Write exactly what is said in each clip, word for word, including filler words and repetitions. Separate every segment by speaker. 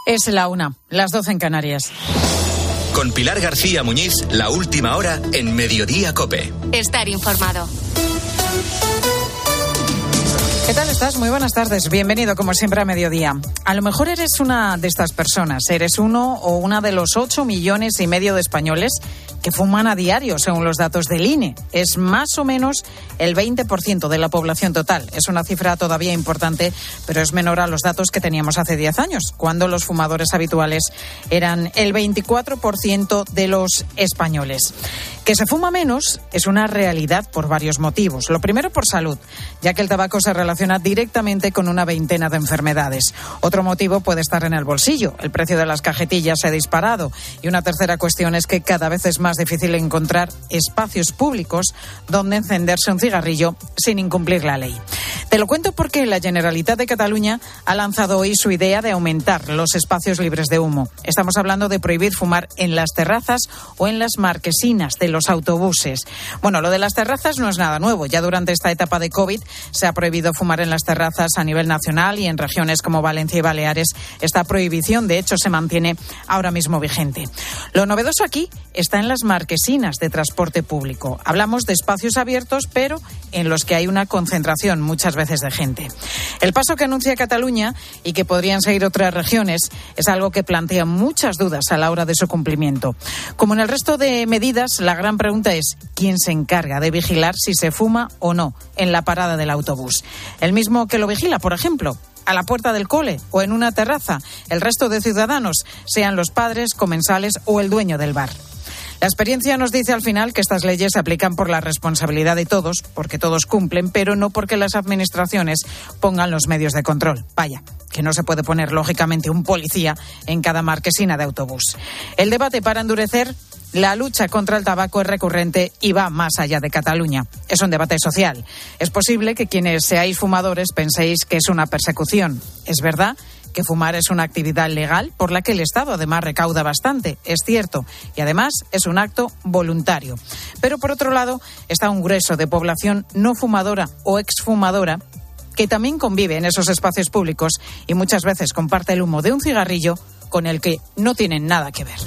Speaker 1: Es la una, las doce en Canarias.
Speaker 2: Con Pilar García Muñiz, la última hora en Mediodía COPE.
Speaker 3: Estar informado.
Speaker 1: ¿Qué tal estás? Muy buenas tardes. Bienvenido, como siempre, a Mediodía. A lo mejor eres una de estas personas. Eres uno o una de los ocho millones y medio de españoles que fuman a diario, según los datos del I N E. Es más o menos el veinte por ciento de la población total. Es una cifra todavía importante, pero es menor a los datos que teníamos hace diez años, cuando los fumadores habituales eran el veinticuatro por ciento de los españoles. Que se fuma menos es una realidad por varios motivos. Lo primero, por salud, ya que el tabaco se relaciona directamente con una veintena de enfermedades. Otro motivo puede estar en el bolsillo. El precio de las cajetillas se ha disparado. Y una tercera cuestión es que cada vez es más difícil encontrar espacios públicos donde encenderse un cigarrillo sin incumplir la ley. Te lo cuento porque la Generalitat de Cataluña ha lanzado hoy su idea de aumentar los espacios libres de humo. Estamos hablando de prohibir fumar en las terrazas o en las marquesinas de los autobuses. Bueno, lo de las terrazas no es nada nuevo. Ya durante esta etapa de COVID se ha prohibido fumar en las terrazas a nivel nacional y en regiones como Valencia y Baleares esta prohibición, de hecho, se mantiene ahora mismo vigente. Lo novedoso aquí está en las marquesinas de transporte público. Hablamos de espacios abiertos, pero en los que hay una concentración muchas veces de gente. El paso que anuncia Cataluña y que podrían seguir otras regiones es algo que plantea muchas dudas a la hora de su cumplimiento. Como en el resto de medidas, la gran pregunta es ¿quién se encarga de vigilar si se fuma o no en la parada del autobús? El mismo que lo vigila, por ejemplo, a la puerta del cole o en una terraza. El resto de ciudadanos, sean los padres, comensales o el dueño del bar. La experiencia nos dice al final que estas leyes se aplican por la responsabilidad de todos, porque todos cumplen, pero no porque las administraciones pongan los medios de control. Vaya, que no se puede poner lógicamente un policía en cada marquesina de autobús. El debate para endurecer la lucha contra el tabaco es recurrente y va más allá de Cataluña. Es un debate social. Es posible que quienes seáis fumadores penséis que es una persecución. Es verdad que fumar es una actividad legal por la que el Estado además recauda bastante, es cierto, y además es un acto voluntario. Pero por otro lado está un grueso de población no fumadora o exfumadora que también convive en esos espacios públicos y muchas veces comparte el humo de un cigarrillo con el que no tienen nada que ver.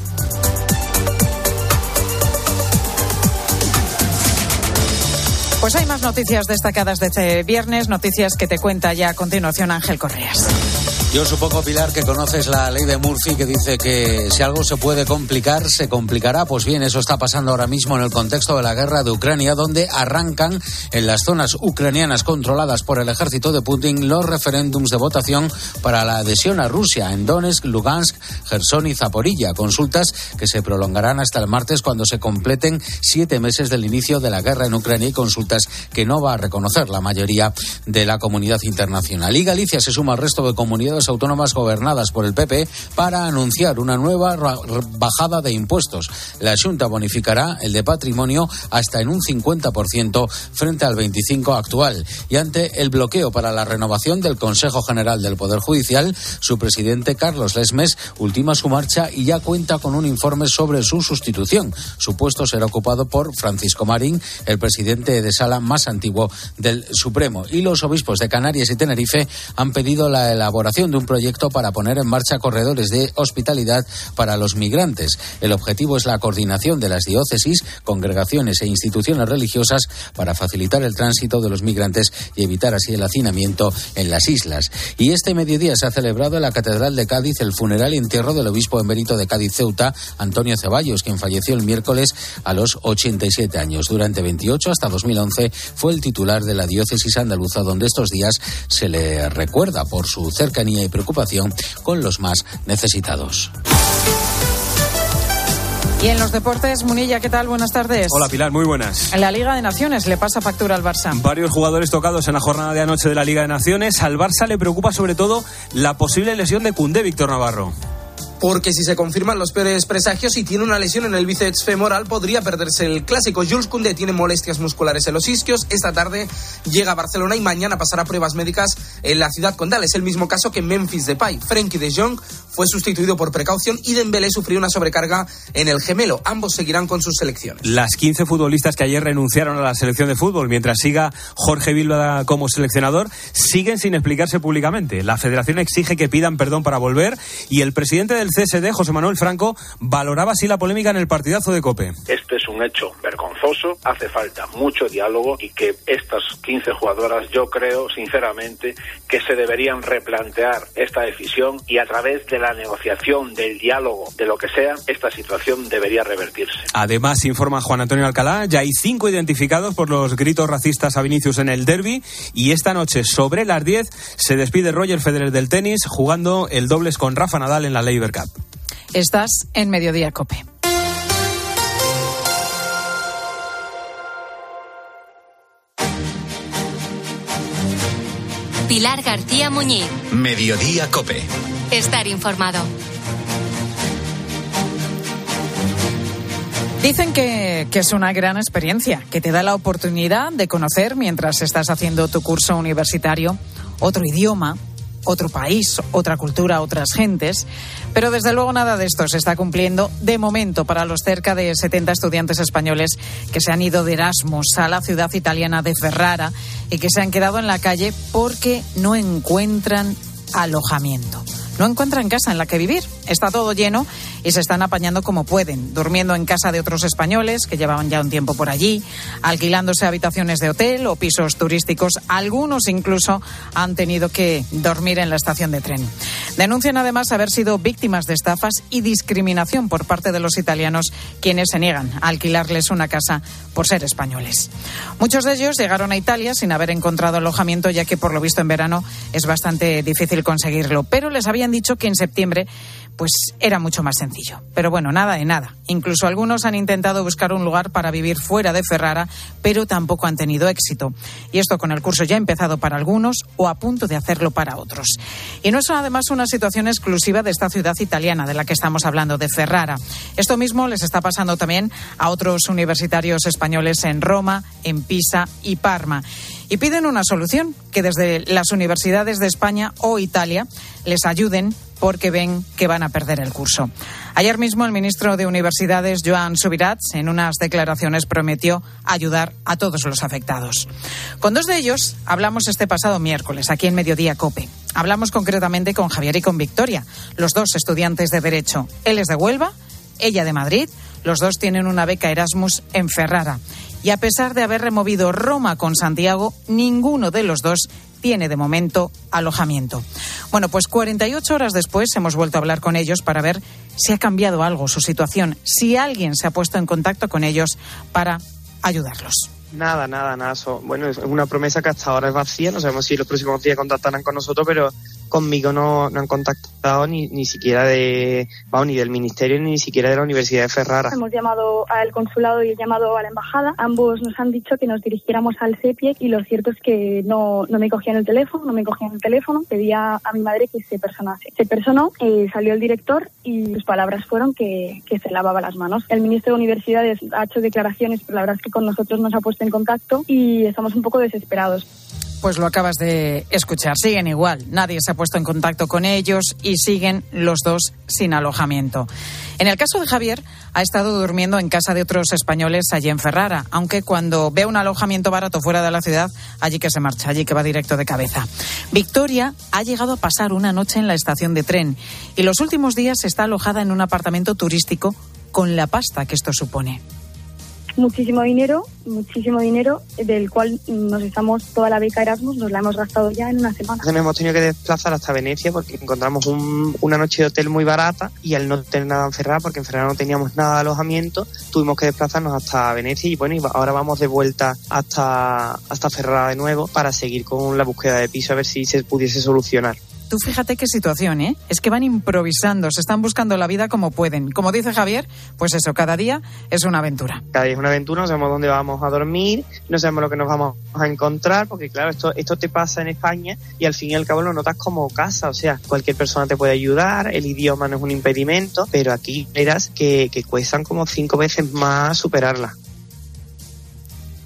Speaker 1: Pues hay más noticias destacadas de este viernes, noticias que te cuenta ya a continuación Ángel Correas.
Speaker 4: Yo supongo, Pilar, que conoces la ley de Murphy que dice que si algo se puede complicar, se complicará. Pues bien, eso está pasando ahora mismo en el contexto de la guerra de Ucrania, donde arrancan en las zonas ucranianas controladas por el ejército de Putin los referéndums de votación para la adhesión a Rusia en Donetsk, Lugansk, Jersón y Zaporilla. Consultas que se prolongarán hasta el martes cuando se completen siete meses del inicio de la guerra en Ucrania y consultas que no va a reconocer la mayoría de la comunidad internacional. Y Galicia se suma al resto de comunidades autónomas gobernadas por el P P para anunciar una nueva bajada de impuestos. La Xunta bonificará el de patrimonio hasta en un cincuenta por ciento frente al veinticinco por ciento actual. Y ante el bloqueo para la renovación del Consejo General del Poder Judicial, su presidente Carlos Lesmes ultima su marcha y ya cuenta con un informe sobre su sustitución. Su puesto será ocupado por Francisco Marín, el presidente de sala más antiguo del Supremo. Y los obispos de Canarias y Tenerife han pedido la elaboración de un proyecto para poner en marcha corredores de hospitalidad para los migrantes. El objetivo es la coordinación de las diócesis, congregaciones e instituciones religiosas para facilitar el tránsito de los migrantes y evitar así el hacinamiento en las islas. Y este mediodía se ha celebrado en la Catedral de Cádiz el funeral y entierro del obispo emérito de Cádiz Ceuta, Antonio Ceballos, quien falleció el miércoles a los ochenta y siete años. Durante veintiocho hasta dos mil once fue el titular de la diócesis andaluza, donde estos días se le recuerda por su cercanía y preocupación con los más necesitados.
Speaker 1: Y en los deportes, Munilla, ¿qué tal? Buenas tardes.
Speaker 5: Hola, Pilar, muy buenas.
Speaker 1: En la Liga de Naciones le pasa factura al Barça.
Speaker 5: Varios jugadores tocados en la jornada de anoche de la Liga de Naciones. Al Barça le preocupa sobre todo la posible lesión de Koundé, Víctor Navarro.
Speaker 6: Porque si se confirman los peores presagios y tiene una lesión en el bíceps femoral, podría perderse el clásico. Jules Koundé tiene molestias musculares en los isquios. Esta tarde llega a Barcelona y mañana pasará pruebas médicas en la ciudad condal. Es el mismo caso que Memphis Depay. Frenkie de Jong fue sustituido por precaución y Dembélé sufrió una sobrecarga en el gemelo. Ambos seguirán con sus selecciones.
Speaker 5: Las quince futbolistas que ayer renunciaron a la selección de fútbol mientras siga Jorge Vilda como seleccionador siguen sin explicarse públicamente. La federación exige que pidan perdón para volver y el presidente del C S D, José Manuel Franco, valoraba así la polémica en el partidazo de COPE.
Speaker 3: Este es un hecho vergonzoso, hace falta mucho diálogo y que estas quince jugadoras, yo creo sinceramente que se deberían replantear esta decisión y a través de la negociación, del diálogo, de lo que sea, esta situación debería revertirse.
Speaker 5: Además, informa Juan Antonio Alcalá, ya hay cinco identificados por los gritos racistas a Vinicius en el derbi y esta noche sobre las diez se despide Roger Federer del tenis jugando el dobles con Rafa Nadal en la Laver Cup.
Speaker 1: Estás en Mediodía COPE.
Speaker 7: Pilar García Muñiz.
Speaker 2: Mediodía COPE.
Speaker 7: Estar informado.
Speaker 1: Dicen que, que es una gran experiencia, que te da la oportunidad de conocer mientras estás haciendo tu curso universitario otro idioma, otro país, otra cultura, otras gentes. Pero desde luego nada de esto se está cumpliendo de momento para los cerca de setenta estudiantes españoles que se han ido de Erasmus a la ciudad italiana de Ferrara y que se han quedado en la calle porque no encuentran alojamiento. No encuentran casa en la que vivir. Está todo lleno y se están apañando como pueden, durmiendo en casa de otros españoles que llevaban ya un tiempo por allí, alquilándose habitaciones de hotel o pisos turísticos. Algunos incluso han tenido que dormir en la estación de tren. Denuncian además haber sido víctimas de estafas y discriminación por parte de los italianos, quienes se niegan a alquilarles una casa por ser españoles. Muchos de ellos llegaron a Italia sin haber encontrado alojamiento, ya que por lo visto en verano es bastante difícil conseguirlo, pero les habían dicho que en septiembre pues era mucho más sencillo. Pero bueno, nada de nada. Incluso algunos han intentado buscar un lugar para vivir fuera de Ferrara, pero tampoco han tenido éxito. Y esto con el curso ya empezado para algunos o a punto de hacerlo para otros. Y no es además una situación exclusiva de esta ciudad italiana de la que estamos hablando, de Ferrara. Esto mismo les está pasando también a otros universitarios españoles en Roma, en Pisa y Parma. Y piden una solución, que desde las universidades de España o Italia les ayuden porque ven que van a perder el curso. Ayer mismo el ministro de Universidades, Joan Subirats, en unas declaraciones prometió ayudar a todos los afectados. Con dos de ellos hablamos este pasado miércoles, aquí en Mediodía COPE. Hablamos concretamente con Javier y con Victoria, los dos estudiantes de Derecho. Él es de Huelva, ella de Madrid. Los dos tienen una beca Erasmus en Ferrara. Y a pesar de haber removido Roma con Santiago, ninguno de los dos tiene de momento alojamiento. Bueno, pues cuarenta y ocho horas después hemos vuelto a hablar con ellos para ver si ha cambiado algo su situación, si alguien se ha puesto en contacto con ellos para ayudarlos.
Speaker 8: Nada, nada, nada. So, bueno, es una promesa que hasta ahora es vacía. No sabemos si los próximos días contactarán con nosotros, pero conmigo no, no han contactado ni, ni siquiera de, vamos, ni del ministerio ni siquiera de la Universidad de Ferrara.
Speaker 9: Hemos llamado al consulado y he llamado a la embajada. Ambos nos han dicho que nos dirigiéramos al CEPIEC y lo cierto es que no, no me cogían el teléfono, no me cogían el teléfono. Pedía a mi madre que se personase. Se personó, eh, salió el director y sus palabras fueron que, que se lavaba las manos. El ministro de Universidades ha hecho declaraciones, pero la verdad es que con nosotros nos ha puesto en contacto y estamos un poco desesperados.
Speaker 1: Pues lo acabas de escuchar, siguen igual, nadie se ha puesto en contacto con ellos y siguen los dos sin alojamiento. En el caso de Javier, ha estado durmiendo en casa de otros españoles allí en Ferrara, aunque cuando ve un alojamiento barato fuera de la ciudad, allí que se marcha, allí que va directo de cabeza. Victoria ha llegado a pasar una noche en la estación de tren y los últimos días está alojada en un apartamento turístico con la pasta que esto supone.
Speaker 9: Muchísimo dinero, muchísimo dinero, del cual nos estamos, toda la beca Erasmus, nos la hemos gastado ya en una semana.
Speaker 8: Nos hemos tenido que desplazar hasta Venecia porque encontramos un, una noche de hotel muy barata y al no tener nada en Ferrara, porque en Ferrara no teníamos nada de alojamiento, tuvimos que desplazarnos hasta Venecia y bueno, y ahora vamos de vuelta hasta, hasta Ferrara de nuevo para seguir con la búsqueda de piso a ver si se pudiese solucionar.
Speaker 1: Tú fíjate qué situación, ¿eh? Es que van improvisando, se están buscando la vida como pueden. Como dice Javier, pues eso, cada día es una aventura.
Speaker 8: Cada día es una aventura, no sabemos dónde vamos a dormir, no sabemos lo que nos vamos a encontrar, porque claro, esto, esto te pasa en España y al fin y al cabo lo notas como casa, o sea, cualquier persona te puede ayudar, el idioma no es un impedimento, pero aquí verás que, que cuestan como cinco veces más superarla.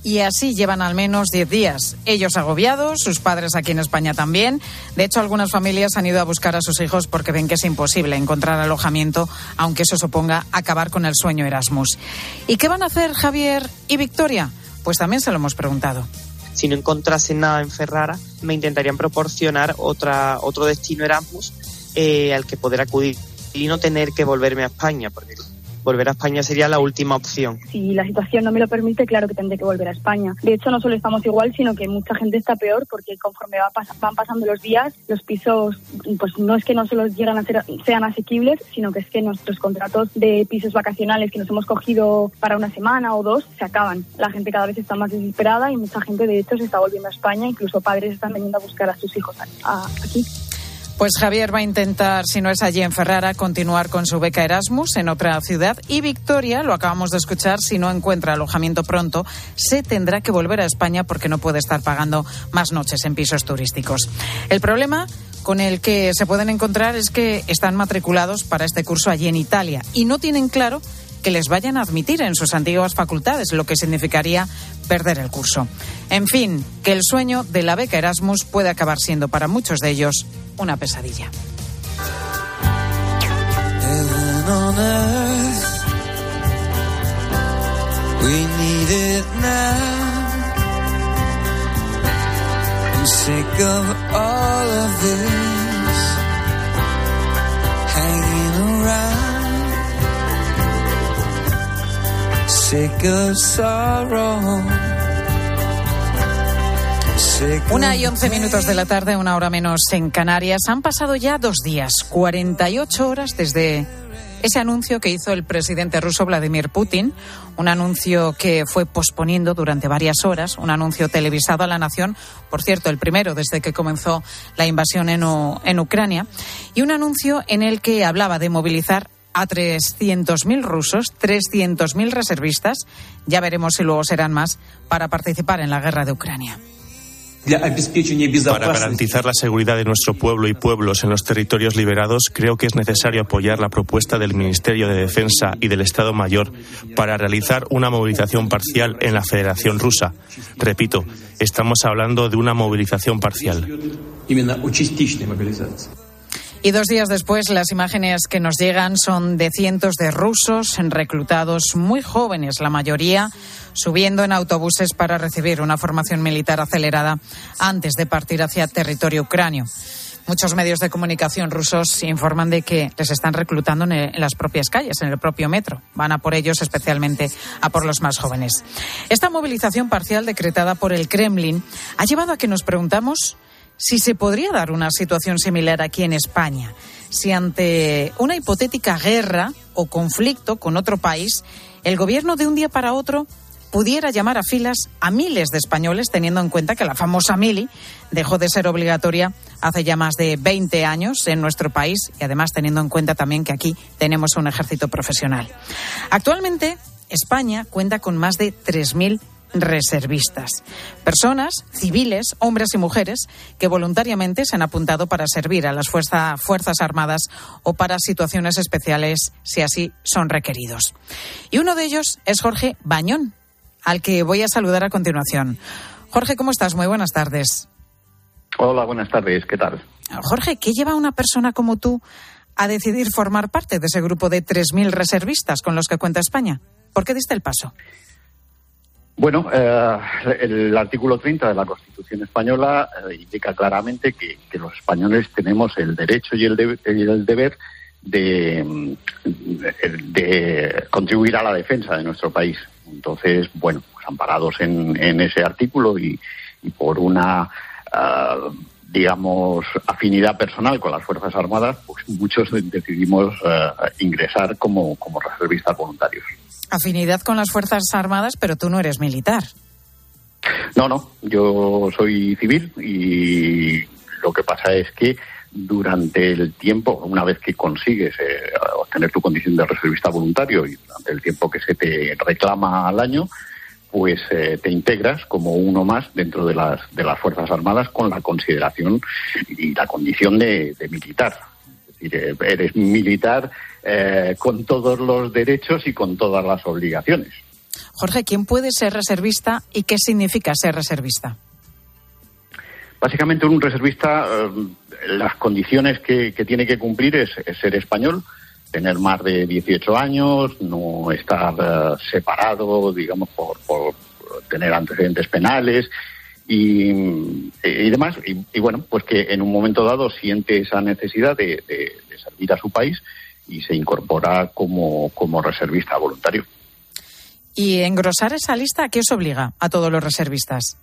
Speaker 1: Y así llevan al menos diez días. Ellos agobiados, sus padres aquí en España también. De hecho, algunas familias han ido a buscar a sus hijos porque ven que es imposible encontrar alojamiento, aunque eso suponga acabar con el sueño Erasmus. ¿Y qué van a hacer Javier y Victoria? Pues también se lo hemos preguntado.
Speaker 8: Si no encontrasen nada en Ferrara, me intentarían proporcionar otra otro destino Erasmus eh, al que poder acudir y no tener que volverme a España, porque volver a España sería la última opción.
Speaker 9: Si la situación no me lo permite, claro que tendré que volver a España. De hecho, no solo estamos igual, sino que mucha gente está peor, porque conforme va pas- van pasando los días, los pisos, pues no es que no solo llegan a ser, sean asequibles, sino que es que nuestros contratos de pisos vacacionales que nos hemos cogido para una semana o dos, se acaban. La gente cada vez está más desesperada y mucha gente, de hecho, se está volviendo a España, incluso padres están viniendo a buscar a sus hijos a, a, aquí.
Speaker 1: Pues Javier va a intentar, si no es allí en Ferrara, continuar con su beca Erasmus en otra ciudad. Y Victoria, lo acabamos de escuchar, si no encuentra alojamiento pronto, se tendrá que volver a España porque no puede estar pagando más noches en pisos turísticos. El problema con el que se pueden encontrar es que están matriculados para este curso allí en Italia y no tienen claro que les vayan a admitir en sus antiguas facultades, lo que significaría perder el curso. En fin, que el sueño de la beca Erasmus puede acabar siendo para muchos de ellos una pesadilla. Una y once minutos de la tarde, una hora menos en Canarias. Han pasado ya dos días, cuarenta y ocho horas desde ese anuncio que hizo el presidente ruso Vladimir Putin, un anuncio que fue posponiendo durante varias horas, un anuncio televisado a la nación, por cierto, el primero desde que comenzó la invasión en, U- en Ucrania, y un anuncio en el que hablaba de movilizar a trescientos mil rusos, trescientos mil reservistas, ya veremos si luego serán más, para participar en la guerra de Ucrania.
Speaker 10: Para garantizar la seguridad de nuestro pueblo y pueblos en los territorios liberados, creo que es necesario apoyar la propuesta del Ministerio de Defensa y del Estado Mayor para realizar una movilización parcial en la Federación Rusa. Repito, estamos hablando de una movilización parcial.
Speaker 1: Y dos días después, las imágenes que nos llegan son de cientos de rusos reclutados muy jóvenes, la mayoría subiendo en autobuses para recibir una formación militar acelerada antes de partir hacia territorio ucranio. Muchos medios de comunicación rusos informan de que les están reclutando en, el, en las propias calles, en el propio metro. Van a por ellos, especialmente a por los más jóvenes. Esta movilización parcial decretada por el Kremlin ha llevado a que nos preguntamos si se podría dar una situación similar aquí en España, si ante una hipotética guerra o conflicto con otro país, el gobierno de un día para otro pudiera llamar a filas a miles de españoles, teniendo en cuenta que la famosa mili dejó de ser obligatoria hace ya más de veinte años en nuestro país y además teniendo en cuenta también que aquí tenemos un ejército profesional. Actualmente, España cuenta con más de tres mil reservistas, personas civiles, hombres y mujeres, que voluntariamente se han apuntado para servir a las fuerza, Fuerzas Armadas o para situaciones especiales, si así son requeridos. Y uno de ellos es Jorge Bañón, al que voy a saludar a continuación. Jorge, ¿cómo estás? Muy buenas tardes.
Speaker 11: Hola, buenas tardes. ¿Qué tal?
Speaker 1: Jorge, ¿qué lleva a una persona como tú a decidir formar parte de ese grupo de tres mil reservistas con los que cuenta España? ¿Por qué diste el paso?
Speaker 11: Bueno, eh, el artículo treinta de la Constitución española eh, indica claramente que, que los españoles tenemos el derecho y el, de, y el deber de, de contribuir a la defensa de nuestro país. Entonces, bueno, pues amparados en, en ese artículo y, y por una, uh, digamos, afinidad personal con las Fuerzas Armadas, pues muchos decidimos uh, ingresar como, como reservistas voluntarios.
Speaker 1: Afinidad con las Fuerzas Armadas, pero tú no eres militar.
Speaker 11: No, no, yo soy civil y lo que pasa es que durante el tiempo, una vez que consigues eh, obtener tu condición de reservista voluntario y durante el tiempo que se te reclama al año, pues eh, te integras como uno más dentro de las de las Fuerzas Armadas con la consideración y la condición de, de militar. Es decir, eres militar eh, con todos los derechos y con todas las obligaciones.
Speaker 1: Jorge, ¿quién puede ser reservista y qué significa ser reservista?
Speaker 11: Básicamente, un reservista, eh, las condiciones que, que tiene que cumplir es, es ser español, tener más de dieciocho años, no estar uh, separado, digamos, por, por tener antecedentes penales y, y demás. Y, y bueno, pues que en un momento dado siente esa necesidad de, de, de servir a su país y se incorpora como, como reservista voluntario.
Speaker 1: ¿Y engrosar esa lista a qué os obliga a todos los reservistas?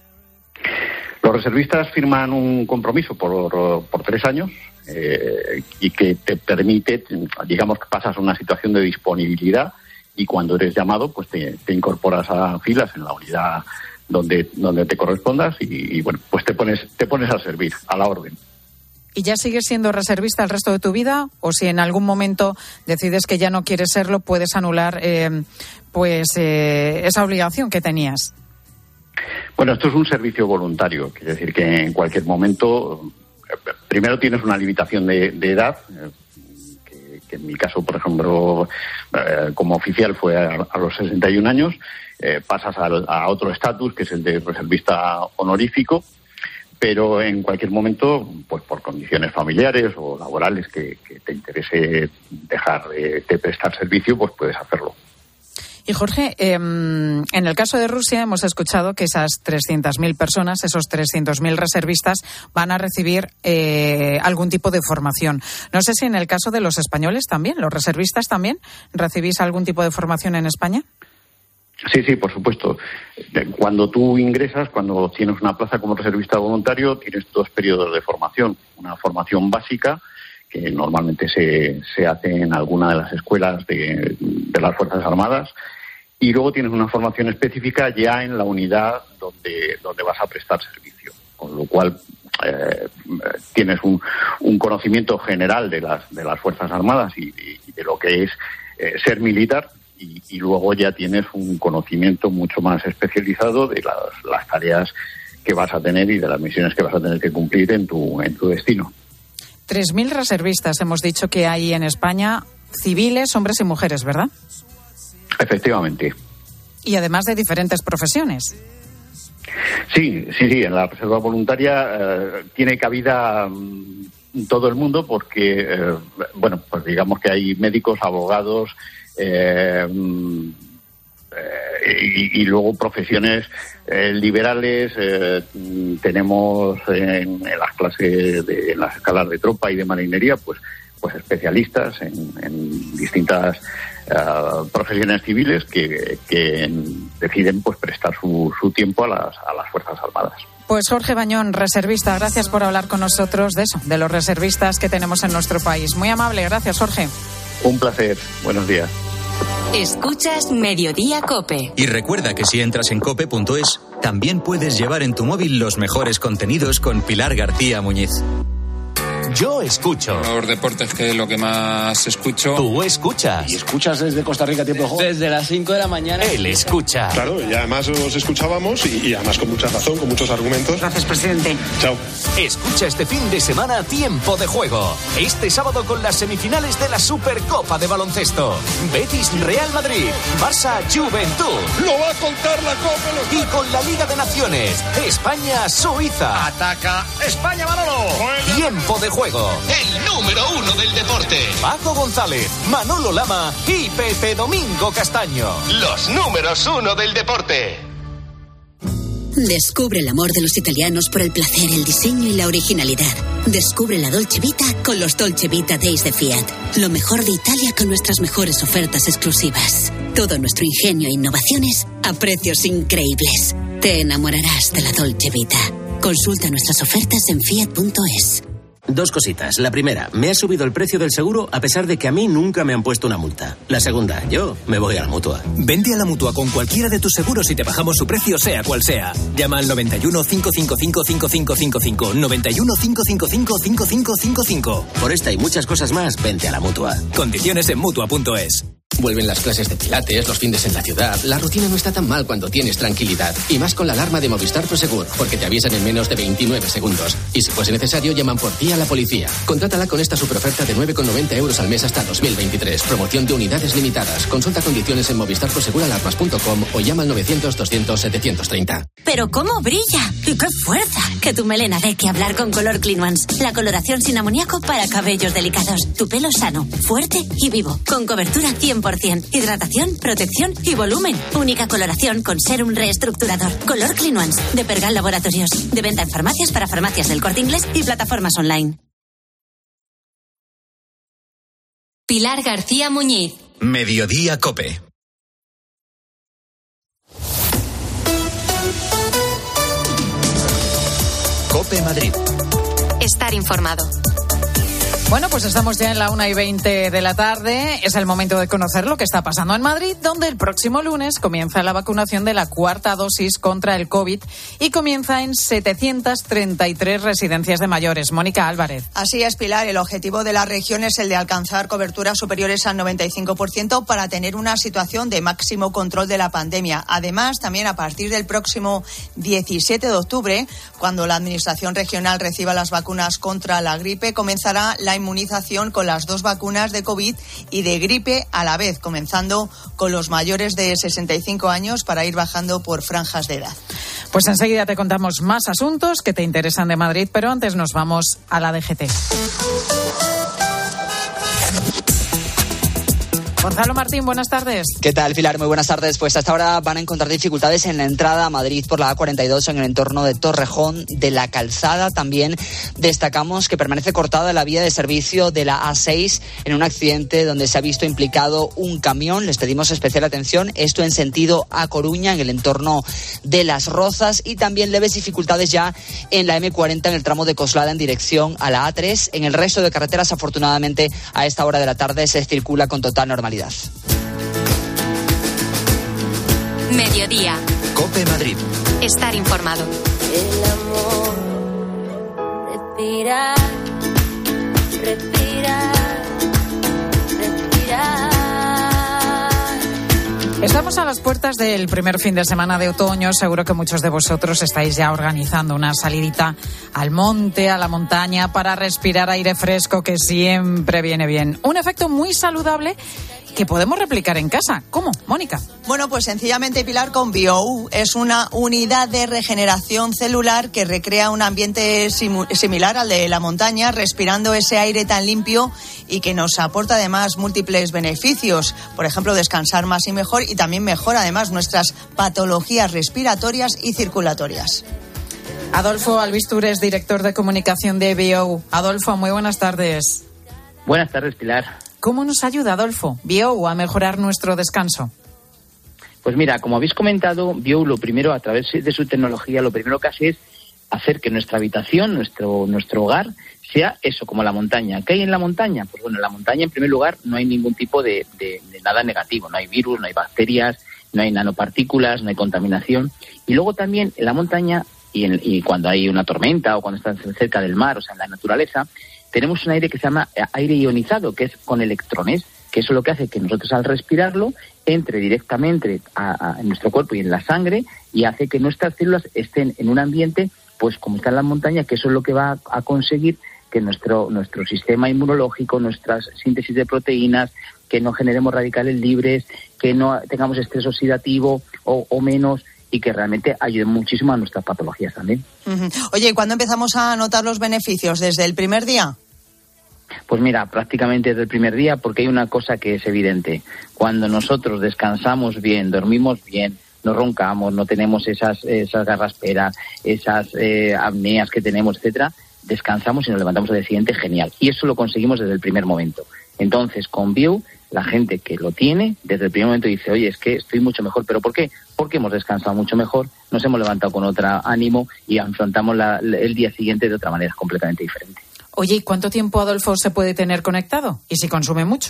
Speaker 11: Los reservistas firman un compromiso por, por tres años. Eh, y que te permite, digamos que pasas a una situación de disponibilidad y cuando eres llamado pues te, te incorporas a filas en la unidad donde donde te correspondas y, y bueno, pues te pones te pones a servir, a la orden.
Speaker 1: ¿Y ya sigues siendo reservista el resto de tu vida? ¿O si en algún momento decides que ya no quieres serlo, puedes anular eh, pues eh, esa obligación que tenías?
Speaker 11: Bueno, esto es un servicio voluntario, quiere decir que en cualquier momento... Primero tienes una limitación de, de edad, eh, que, que en mi caso, por ejemplo, eh, como oficial fue a, a los sesenta y un años, eh, pasas al, a otro estatus, que es el de reservista honorífico, pero en cualquier momento, pues por condiciones familiares o laborales que, que te interese dejar de, de prestar servicio, pues puedes hacerlo.
Speaker 1: Y Jorge, eh, en el caso de Rusia hemos escuchado que esas trescientas mil personas, esos trescientos mil reservistas, van a recibir eh, algún tipo de formación. No sé si en el caso de los españoles también, los reservistas también, ¿recibís algún tipo de formación en España?
Speaker 11: Sí, sí, por supuesto. Cuando tú ingresas, cuando tienes una plaza como reservista voluntario, tienes dos periodos de formación. Una formación básica, que normalmente se, se hace en alguna de las escuelas de, de las Fuerzas Armadas, y luego tienes una formación específica ya en la unidad donde, donde vas a prestar servicio, con lo cual eh, tienes un, un conocimiento general de las, de las Fuerzas Armadas y, y de lo que es eh, ser militar, y, y luego ya tienes un conocimiento mucho más especializado de las, las tareas que vas a tener y de las misiones que vas a tener que cumplir en tu, en tu destino.
Speaker 1: tres mil reservistas hemos dicho que hay en España, civiles, hombres y mujeres, ¿verdad?
Speaker 11: Efectivamente.
Speaker 1: Y además de diferentes profesiones.
Speaker 11: Sí, sí, sí. En la reserva voluntaria eh, tiene cabida um, todo el mundo porque, eh, bueno, pues digamos que hay médicos, abogados eh, eh, y, y luego profesiones eh, liberales. Eh, tenemos en, en las clases, de, en las escalas de tropa y de marinería, pues, pues especialistas en, en distintas Uh, profesiones civiles que, que deciden pues prestar su, su tiempo a las, a las Fuerzas Armadas.
Speaker 1: Pues Jorge Bañón, reservista, gracias por hablar con nosotros de eso, de los reservistas que tenemos en nuestro país. Muy amable, gracias Jorge.
Speaker 11: Un placer, buenos días.
Speaker 7: Escuchas Mediodía COPE.
Speaker 2: Y recuerda que si entras en cope punto es, también puedes llevar en tu móvil los mejores contenidos con Pilar García Muñiz.
Speaker 12: Yo escucho.
Speaker 13: Los deportes, que es lo que más escucho.
Speaker 12: Tú escuchas.
Speaker 14: ¿Y escuchas desde Costa Rica tiempo de juego?
Speaker 15: Desde las cinco de la mañana.
Speaker 12: Él escucha.
Speaker 16: Claro, y además os escuchábamos y, y además con mucha razón, con muchos argumentos.
Speaker 15: Gracias, presidente.
Speaker 16: Chao.
Speaker 12: Escucha este fin de semana Tiempo de Juego. Este sábado con las semifinales de la Supercopa de Baloncesto. Betis Real Madrid. Barça Juventud.
Speaker 16: ¡Lo va a contar la Copa!
Speaker 12: Y con la Liga de Naciones. España Suiza.
Speaker 14: Ataca España, Manolo.
Speaker 12: Tiempo de Juego.
Speaker 2: El número uno del deporte.
Speaker 12: Paco González, Manolo Lama y Pepe Domingo Castaño.
Speaker 2: Los números uno del deporte.
Speaker 17: Descubre el amor de los italianos por el placer, el diseño y la originalidad. Descubre la Dolce Vita con los Dolce Vita Days de Fiat. Lo mejor de Italia con nuestras mejores ofertas exclusivas. Todo nuestro ingenio e innovaciones a precios increíbles. Te enamorarás de la Dolce Vita. Consulta nuestras ofertas en fiat punto es.
Speaker 18: Dos cositas. La primera, me ha subido el precio del seguro a pesar de que a mí nunca me han puesto una multa. La segunda, yo me voy a la Mutua.
Speaker 19: Vente a la Mutua con cualquiera de tus seguros y te bajamos su precio sea cual sea. Llama al noventa y uno, cinco cinco cinco, cinco cinco cinco cinco. noventa y uno, cinco cinco cinco, cinco cinco cinco cinco.
Speaker 18: Por esta y muchas cosas más, vente a la Mutua.
Speaker 19: Condiciones en Mutua punto es.
Speaker 15: Vuelven las clases de pilates, los fines en la ciudad. La rutina no está tan mal cuando tienes tranquilidad. Y más con la alarma de Movistar Prosegur, porque te avisan en menos de veintinueve segundos. Y si fuese necesario, llaman por ti a la policía. Contrátala con esta superoferta de nueve con noventa euros al mes hasta dos mil veintitrés. Promoción de unidades limitadas. Consulta condiciones en movistar prosegur alarmas punto com o llama al novecientos doscientos setecientos treinta.
Speaker 20: Pero ¿cómo brilla? ¡Y qué fuerza! Que tu melena dé que hablar con Color Clean Ones. La coloración sin amoníaco para cabellos delicados. Tu pelo sano, fuerte y vivo. Con cobertura cien por ciento. Hidratación, protección y volumen. Única coloración con serum reestructurador. Color Clean Ones. De Pergal Laboratorios. De venta en farmacias para farmacias del Corte Inglés y plataformas online.
Speaker 7: Pilar García Muñiz.
Speaker 2: Mediodía COPE. COPE Madrid.
Speaker 7: Estar informado.
Speaker 1: Bueno, pues estamos ya en la una y veinte de la tarde. Es el momento de conocer lo que está pasando en Madrid, donde el próximo lunes comienza la vacunación de la cuarta dosis contra el COVID y comienza en setecientas treinta y tres residencias de mayores. Mónica Álvarez.
Speaker 21: Así es, Pilar. El objetivo de la región es el de alcanzar coberturas superiores al noventa y cinco por ciento para tener una situación de máximo control de la pandemia. Además, también a partir del próximo diecisiete de octubre, cuando la Administración regional reciba las vacunas contra la gripe, comenzará la inmunización con las dos vacunas de COVID y de gripe a la vez, comenzando con los mayores de sesenta y cinco años para ir bajando por franjas de edad.
Speaker 1: Pues enseguida te contamos más asuntos que te interesan de Madrid, pero antes nos vamos a la D G T. Gonzalo Martín, buenas tardes.
Speaker 22: ¿Qué tal, Pilar? Muy buenas tardes. Pues hasta ahora van a encontrar dificultades en la entrada a Madrid por la A cuarenta y dos en el entorno de Torrejón de la Calzada. También destacamos que permanece cortada la vía de servicio de la A seis en un accidente donde se ha visto implicado un camión. Les pedimos especial atención. Esto en sentido a Coruña, en el entorno de Las Rozas. Y también leves dificultades ya en la eme cuarenta en el tramo de Coslada en dirección a la A tres. En el resto de carreteras, afortunadamente, a esta hora de la tarde se circula con total normalidad.
Speaker 7: Mediodía.
Speaker 2: COPE Madrid.
Speaker 7: Estar informado.
Speaker 23: El amor, respirar, respirar, respirar.
Speaker 1: Estamos a las puertas del primer fin de semana de otoño. Seguro que muchos de vosotros estáis ya organizando una salidita al monte, a la montaña, para respirar aire fresco, que siempre viene bien. Un efecto muy saludable que podemos replicar en casa. ¿Cómo, Mónica?
Speaker 21: Bueno, pues sencillamente, Pilar, con BioU. Es una unidad de regeneración celular que recrea un ambiente simu- similar al de la montaña, respirando ese aire tan limpio y que nos aporta además múltiples beneficios. Por ejemplo, descansar más y mejor, y también mejora además nuestras patologías respiratorias y circulatorias.
Speaker 1: Adolfo Albistur es director de comunicación de BioU. Adolfo, muy buenas tardes.
Speaker 24: Buenas tardes, Pilar.
Speaker 1: ¿Cómo nos ayuda, Adolfo, BioU a mejorar nuestro descanso?
Speaker 24: Pues mira, como habéis comentado, BioU lo primero, a través de su tecnología, lo primero que hace es hacer que nuestra habitación, nuestro nuestro hogar, sea eso, como la montaña. ¿Qué hay en la montaña? Pues bueno, en la montaña, en primer lugar, no hay ningún tipo de, de, de nada negativo. No hay virus, no hay bacterias, no hay nanopartículas, no hay contaminación. Y luego también en la montaña, y, en, y cuando hay una tormenta o cuando estás cerca del mar, o sea, en la naturaleza, tenemos un aire que se llama aire ionizado, que es con electrones, que eso es lo que hace que nosotros al respirarlo entre directamente a, a, en nuestro cuerpo y en la sangre, y hace que nuestras células estén en un ambiente, pues como está en la montaña, que eso es lo que va a, a conseguir que nuestro nuestro sistema inmunológico, nuestras síntesis de proteínas, que no generemos radicales libres, que no tengamos estrés oxidativo o, o menos, y que realmente ayude muchísimo a nuestras patologías también.
Speaker 21: Uh-huh. Oye, ¿y cuándo empezamos a notar los beneficios? ¿Desde el primer día?
Speaker 24: Pues mira, prácticamente desde el primer día, porque hay una cosa que es evidente. Cuando nosotros descansamos bien, dormimos bien, no roncamos, no tenemos esas esas garrasperas, esas eh, apneas que tenemos, etcétera, descansamos y nos levantamos al día siguiente, genial. Y eso lo conseguimos desde el primer momento. Entonces, con BioU, la gente que lo tiene, desde el primer momento dice, oye, es que estoy mucho mejor. ¿Pero por qué? Porque hemos descansado mucho mejor, nos hemos levantado con otro ánimo y afrontamos la, el día siguiente de otra manera completamente diferente.
Speaker 1: Oye, ¿y cuánto tiempo, Adolfo, se puede tener conectado? ¿Y si consume mucho?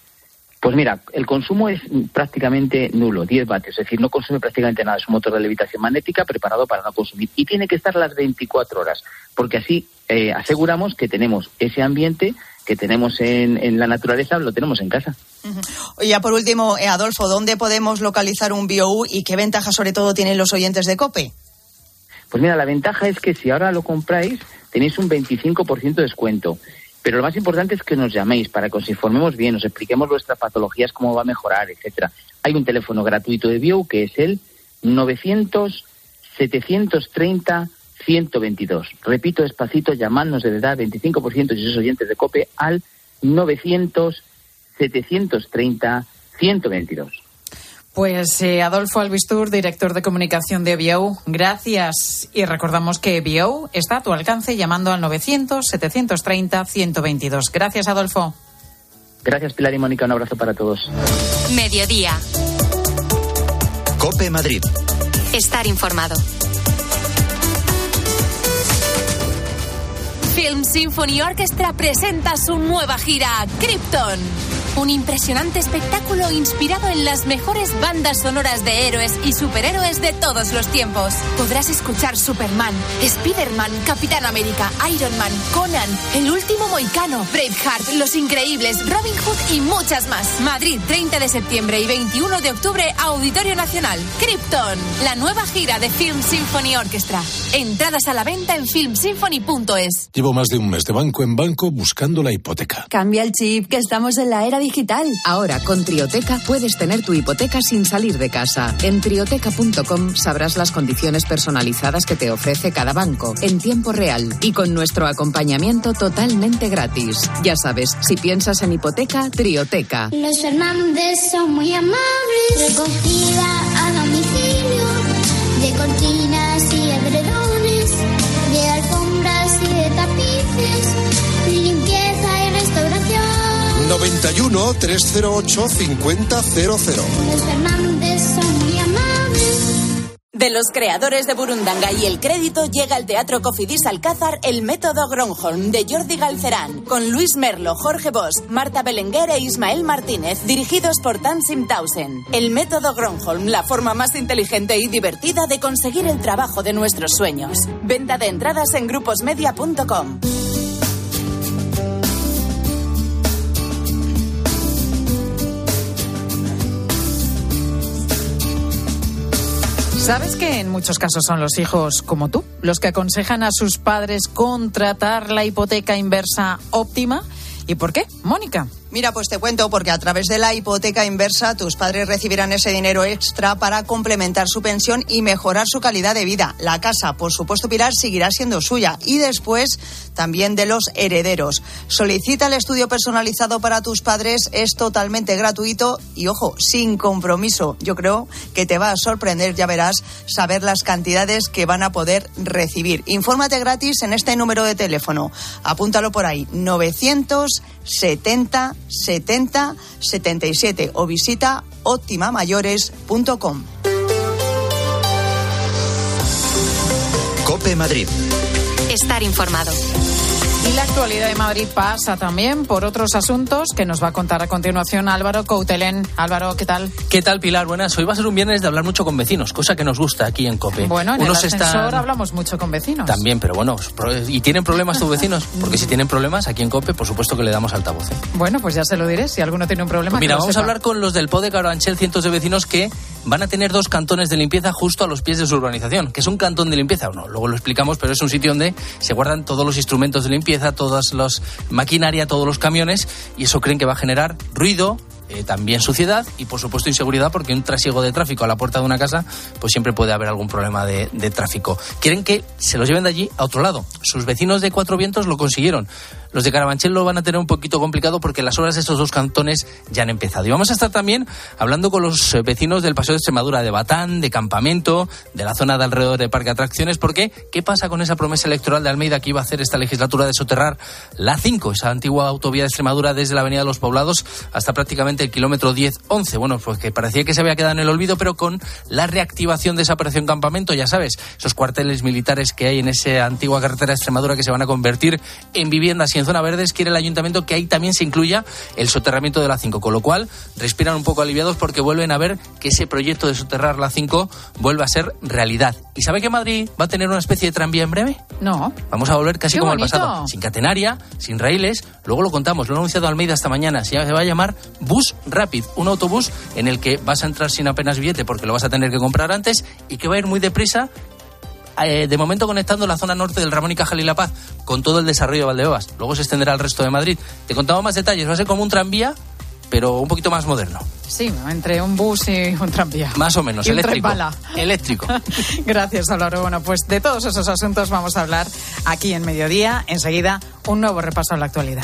Speaker 24: Pues mira, el consumo es prácticamente nulo, diez vatios, es decir, no consume prácticamente nada. Es un motor de levitación magnética preparado para no consumir, y tiene que estar las veinticuatro horas, porque así eh, aseguramos que tenemos ese ambiente que tenemos en, en la naturaleza, lo tenemos en casa.
Speaker 21: Uh-huh. Y ya por último, eh, Adolfo, ¿dónde podemos localizar un BioU y qué ventajas sobre todo tienen los oyentes de COPE?
Speaker 24: Pues mira, la ventaja es que si ahora lo compráis, tenéis un veinticinco por ciento de descuento. Pero lo más importante es que nos llaméis para que os informemos bien, os expliquemos vuestras patologías, cómo va a mejorar, etcétera. Hay un teléfono gratuito de BioU que es el novecientos, setecientos treinta, ciento veintidós. Repito despacito, llamadnos de verdad, veinticinco por ciento si sois oyentes de COPE, al novecientos, setecientos treinta, ciento veintidós.
Speaker 1: Pues eh, Adolfo Albistur, director de comunicación de BioU, gracias. Y recordamos que BioU está a tu alcance llamando al novecientos, setecientos treinta, ciento veintidós. Gracias, Adolfo.
Speaker 24: Gracias, Pilar y Mónica. Un abrazo para todos.
Speaker 7: Mediodía.
Speaker 2: COPE Madrid.
Speaker 7: Estar informado.
Speaker 3: Film Symphony Orchestra presenta su nueva gira, Krypton. Un impresionante espectáculo inspirado en las mejores bandas sonoras de héroes y superhéroes de todos los tiempos. Podrás escuchar Superman, Spiderman, Capitán América, Iron Man, Conan, El Último Mohicano, Braveheart, Los Increíbles, Robin Hood y muchas más. Madrid, treinta de septiembre y veintiuno de octubre, Auditorio Nacional. Krypton, la nueva gira de Film Symphony Orchestra. Entradas a la venta en film symphony punto es.
Speaker 4: Llevo más de un mes de banco en banco buscando la hipoteca.
Speaker 5: Cambia el chip, que estamos en la era digital.
Speaker 6: Ahora, con Trioteca, puedes tener tu hipoteca sin salir de casa. En trioteca punto com sabrás las condiciones personalizadas que te ofrece cada banco, en tiempo real y con nuestro acompañamiento totalmente gratis. Ya sabes, si piensas en hipoteca, Trioteca.
Speaker 25: Los Fernández son muy amables. Recogida a domicilio de cortinas y edredones, de alfombras y de tapices, limpieza y restauración.
Speaker 4: noventa y uno, trescientos ocho, cincuenta cero cero.
Speaker 25: Los Fernández son muy amables.
Speaker 3: De los creadores de Burundanga y El Crédito llega al Teatro Cofidis Alcázar El Método Gronholm de Jordi Galcerán, con Luis Merlo, Jorge Bosch, Marta Belenguer e Ismael Martínez, dirigidos por Tansim Tausen. El Método Gronholm, la forma más inteligente y divertida de conseguir el trabajo de nuestros sueños. Venta de entradas en gruposmedia punto com.
Speaker 1: ¿Sabes que en muchos casos son los hijos como tú los que aconsejan a sus padres contratar la hipoteca inversa óptima? ¿Y por qué, Mónica?
Speaker 21: Mira, pues te cuento, porque a través de la hipoteca inversa tus padres recibirán ese dinero extra para complementar su pensión y mejorar su calidad de vida. La casa, por supuesto, Pilar, seguirá siendo suya y después también de los herederos. Solicita el estudio personalizado para tus padres, es totalmente gratuito y, ojo, sin compromiso. Yo creo que te va a sorprender, ya verás, saber las cantidades que van a poder recibir. Infórmate gratis en este número de teléfono. Apúntalo por ahí, novecientos setenta setenta setenta y siete o visita óptima mayores punto com.
Speaker 2: COPE Madrid.
Speaker 7: Estar informado.
Speaker 1: Y la actualidad de Madrid pasa también por otros asuntos que nos va a contar a continuación Álvaro Coutelén. Álvaro, ¿qué tal?
Speaker 26: ¿Qué tal, Pilar? Buenas. Hoy va a ser un viernes de hablar mucho con vecinos, cosa que nos gusta aquí en COPE.
Speaker 1: Bueno, en
Speaker 26: Unos
Speaker 1: el ascensor
Speaker 26: están...
Speaker 1: hablamos mucho con vecinos.
Speaker 26: También, pero bueno, ¿y tienen problemas tus vecinos? Porque si tienen problemas, aquí en COPE, por supuesto que le damos altavoz. ¿eh?
Speaker 1: Bueno, pues ya se lo diré, si alguno tiene un problema.
Speaker 26: Pues mira,
Speaker 1: que lo
Speaker 26: vamos
Speaker 1: sepa.
Speaker 26: a hablar con los del P O de Carabanchel, cientos de vecinos que van a tener dos cantones de limpieza justo a los pies de su urbanización. ¿Qué es un cantón de limpieza? No, luego lo explicamos, pero es un sitio donde se guardan todos los instrumentos de limpieza, todas las maquinaria, todos los camiones, y eso creen que va a generar ruido, eh, también suciedad y, por supuesto, inseguridad, porque un trasiego de tráfico a la puerta de una casa, pues siempre puede haber algún problema de, de tráfico. Quieren que se los lleven de allí a otro lado. Sus vecinos de Cuatro Vientos lo consiguieron. Los de Carabanchel lo van a tener un poquito complicado porque las obras de estos dos cantones ya han empezado. Y vamos a estar también hablando con los vecinos del Paseo de Extremadura, de Batán, de Campamento, de la zona de alrededor de Parque Atracciones, porque ¿qué pasa con esa promesa electoral de Almeida que iba a hacer esta legislatura de soterrar la cinco, esa antigua autovía de Extremadura desde la Avenida de los Poblados hasta prácticamente concretamente el kilómetro diez once. Bueno, pues que parecía que se había quedado en el olvido, pero con la reactivación de esa operación Campamento, ya sabes, esos cuarteles militares que hay en esa antigua carretera de Extremadura que se van a convertir en viviendas y en zona verdes, quiere el ayuntamiento que ahí también se incluya el soterramiento de la cinco, con lo cual respiran un poco aliviados porque vuelven a ver que ese proyecto de soterrar la cinco vuelve a ser realidad. ¿Y sabe que Madrid va a tener una especie de tranvía en breve?
Speaker 1: No.
Speaker 26: Vamos a volver casi
Speaker 1: Qué
Speaker 26: como
Speaker 1: bonito.
Speaker 26: al pasado, sin catenaria, sin raíles, luego lo contamos, lo ha anunciado Almeida esta mañana, se va a llamar Bus Rapid, un autobús en el que vas a entrar sin apenas billete porque lo vas a tener que comprar antes y que va a ir muy deprisa, eh, de momento conectando la zona norte del Ramón y Cajal y La Paz con todo el desarrollo de Valdeobas, luego se extenderá al resto de Madrid. Te contamos más detalles, va a ser como un tranvía, pero un poquito más moderno.
Speaker 1: Sí, entre un bus y un tranvía.
Speaker 26: Más o menos,
Speaker 1: y un
Speaker 26: eléctrico.
Speaker 1: tren bala.
Speaker 26: Eléctrico.
Speaker 1: Gracias, Álvaro. Bueno, pues de todos esos asuntos vamos a hablar aquí en Mediodía. Enseguida, un nuevo repaso a la actualidad.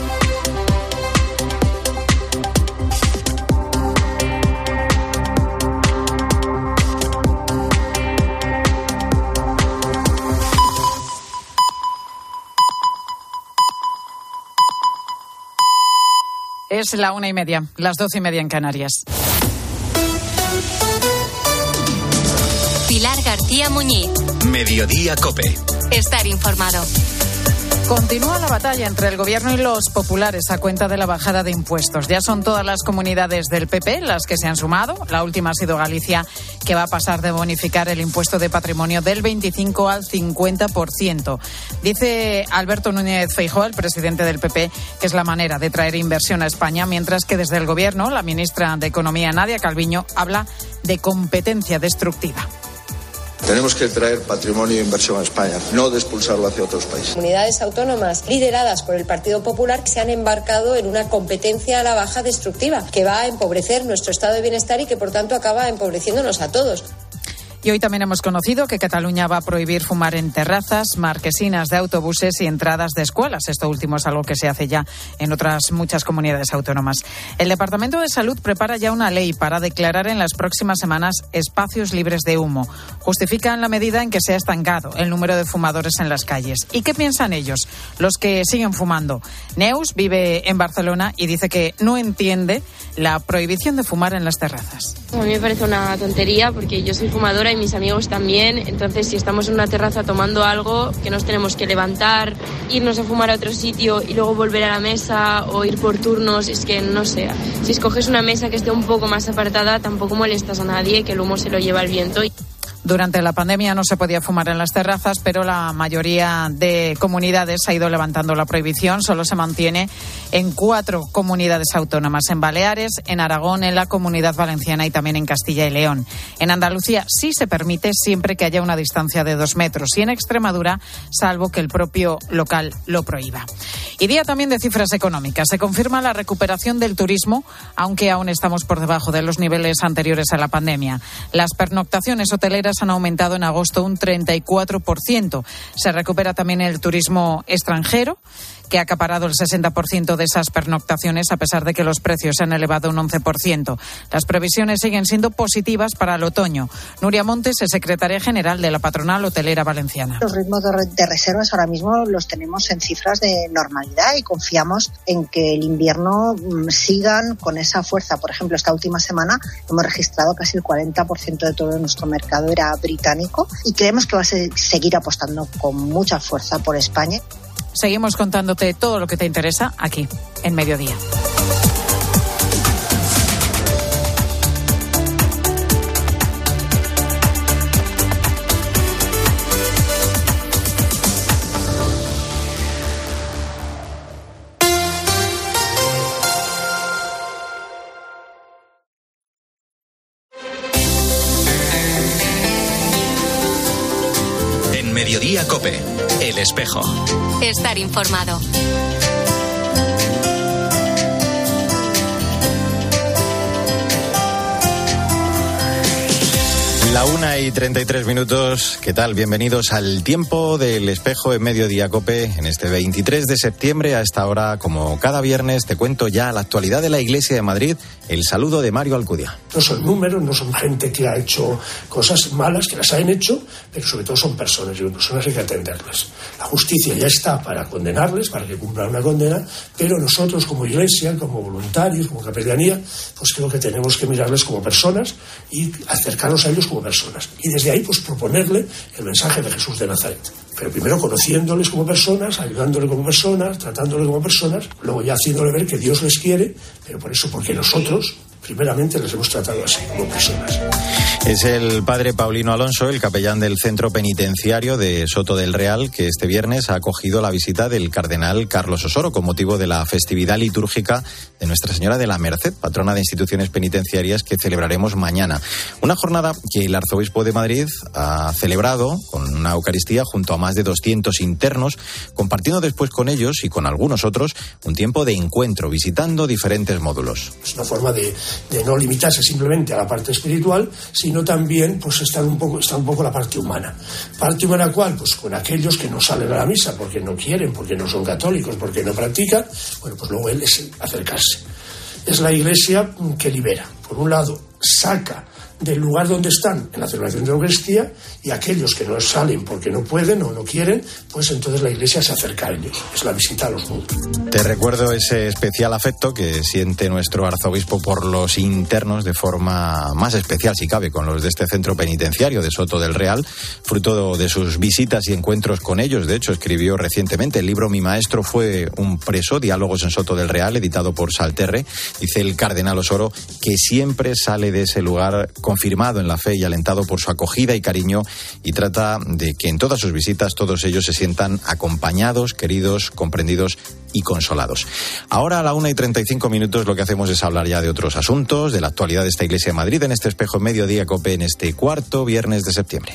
Speaker 1: Es la una y media, las doce y media en Canarias.
Speaker 7: Pilar García Muñiz.
Speaker 2: Mediodía COPE.
Speaker 7: Estar informado.
Speaker 1: Continúa la batalla entre el gobierno y los populares a cuenta de la bajada de impuestos. Ya son todas las comunidades del P P las que se han sumado. La última ha sido Galicia, que va a pasar de bonificar el impuesto de patrimonio del veinticinco al cincuenta por ciento. Dice Alberto Núñez Feijóo, el presidente del P P, que es la manera de traer inversión a España, mientras que desde el gobierno, la ministra de Economía, Nadia Calviño, habla de competencia destructiva.
Speaker 8: Tenemos que traer patrimonio e inversión a España, no de expulsarlo hacia otros países.
Speaker 9: Comunidades autónomas lideradas por el Partido Popular se han embarcado en una competencia a la baja destructiva que va a empobrecer nuestro estado de bienestar y que, por tanto, acaba empobreciéndonos a todos.
Speaker 1: Y hoy también hemos conocido que Cataluña va a prohibir fumar en terrazas, marquesinas de autobuses y entradas de escuelas. Esto último es algo que se hace ya en otras muchas comunidades autónomas. El Departamento de Salud prepara ya una ley para declarar en las próximas semanas espacios libres de humo. Justifican la medida en que se ha estancado el número de fumadores en las calles. ¿Y qué piensan ellos, los que siguen fumando? Neus vive en Barcelona y dice que no entiende la prohibición de fumar en las terrazas.
Speaker 10: A mí me parece una tontería porque yo soy fumadora y mis amigos también, entonces si estamos en una terraza tomando algo, que nos tenemos que levantar, irnos a fumar a otro sitio y luego volver a la mesa o ir por turnos, es que no sé, si escoges una mesa que esté un poco más apartada tampoco molestas a nadie, que el humo se lo lleva el viento.
Speaker 1: Durante la pandemia no se podía fumar en las terrazas, pero la mayoría de comunidades ha ido levantando la prohibición. Solo se mantiene en cuatro comunidades autónomas, en Baleares, en Aragón, en la Comunidad Valenciana y también en Castilla y León. En Andalucía sí se permite siempre que haya una distancia de dos metros y en Extremadura, salvo que el propio local lo prohíba. Y día también de cifras económicas. Se confirma la recuperación del turismo, aunque aún estamos por debajo de los niveles anteriores a la pandemia. Las pernoctaciones hoteleras han aumentado en agosto un treinta y cuatro por ciento. Se recupera también el turismo extranjero, que ha acaparado el sesenta por ciento de esas pernoctaciones, a pesar de que los precios se han elevado un once por ciento. Las previsiones siguen siendo positivas para el otoño. Nuria Montes es secretaria general de la Patronal Hotelera Valenciana.
Speaker 11: Los ritmos de reservas ahora mismo los tenemos en cifras de normalidad y confiamos en que el invierno sigan con esa fuerza. Por ejemplo, esta última semana hemos registrado casi el cuarenta por ciento de todo nuestro mercado era británico y creemos que va a seguir apostando con mucha fuerza por España.
Speaker 1: Seguimos contándote todo lo que te interesa aquí, en Mediodía.
Speaker 2: En Mediodía COPE, El Espejo.
Speaker 7: Estar informado.
Speaker 12: La una y treinta y tres minutos, ¿qué tal? Bienvenidos al Tiempo del Espejo en Mediodía COPE. En este veintitrés de septiembre, a esta hora, como cada viernes, te cuento ya la actualidad de la Iglesia de Madrid. El saludo de Mario Alcudia.
Speaker 13: No son números, no son gente que ha hecho cosas malas, que las han hecho, pero sobre todo son personas, y las personas hay que atenderlas. La justicia ya está para condenarles, para que cumplan una condena, pero nosotros como Iglesia, como voluntarios, como capellanía, pues creo que tenemos que mirarles como personas y acercarnos a ellos como personas. Y desde ahí, pues proponerle el mensaje de Jesús de Nazaret. Pero primero conociéndoles como personas, ayudándoles como personas, tratándoles como personas, luego ya haciéndole ver que Dios les quiere, pero por eso, porque nosotros primeramente les hemos tratado así, como personas.
Speaker 12: Es el padre Paulino Alonso, el capellán del Centro Penitenciario de Soto del Real, que este viernes ha acogido la visita del cardenal Carlos Osoro con motivo de la festividad litúrgica de Nuestra Señora de la Merced, patrona de instituciones penitenciarias, que celebraremos mañana. Una jornada que el arzobispo de Madrid ha celebrado con una Eucaristía junto a más de doscientos internos, compartiendo después con ellos y con algunos otros un tiempo de encuentro, visitando diferentes módulos.
Speaker 13: Es una forma de de no limitarse simplemente a la parte espiritual, sino también pues está un poco, está un poco la parte humana. ¿Parte humana cuál? Pues con aquellos que no salen a la misa porque no quieren, porque no son católicos, porque no practican. Bueno, pues luego él es acercarse. Es la Iglesia que libera. Por un lado, saca del lugar donde están en la celebración de la Eucaristía, y aquellos que no salen porque no pueden o no quieren, pues entonces la Iglesia se acerca a ellos. Es la visita a los mundos.
Speaker 12: Te recuerdo ese especial afecto que siente nuestro arzobispo por los internos, de forma más especial, si cabe, con los de este centro penitenciario de Soto del Real, fruto de sus visitas y encuentros con ellos. De hecho, escribió recientemente el libro Mi maestro fue un preso, Diálogos en Soto del Real, editado por Salterre. Dice el cardenal Osoro que siempre sale de ese lugar confirmado en la fe y alentado por su acogida y cariño, y trata de que en todas sus visitas todos ellos se sientan acompañados, queridos, comprendidos y consolados. Ahora, a la una y treinta y cinco minutos, lo que hacemos es hablar ya de otros asuntos, de la actualidad de esta Iglesia de Madrid, en este Espejo en Mediodía COPE, en este cuarto viernes de septiembre.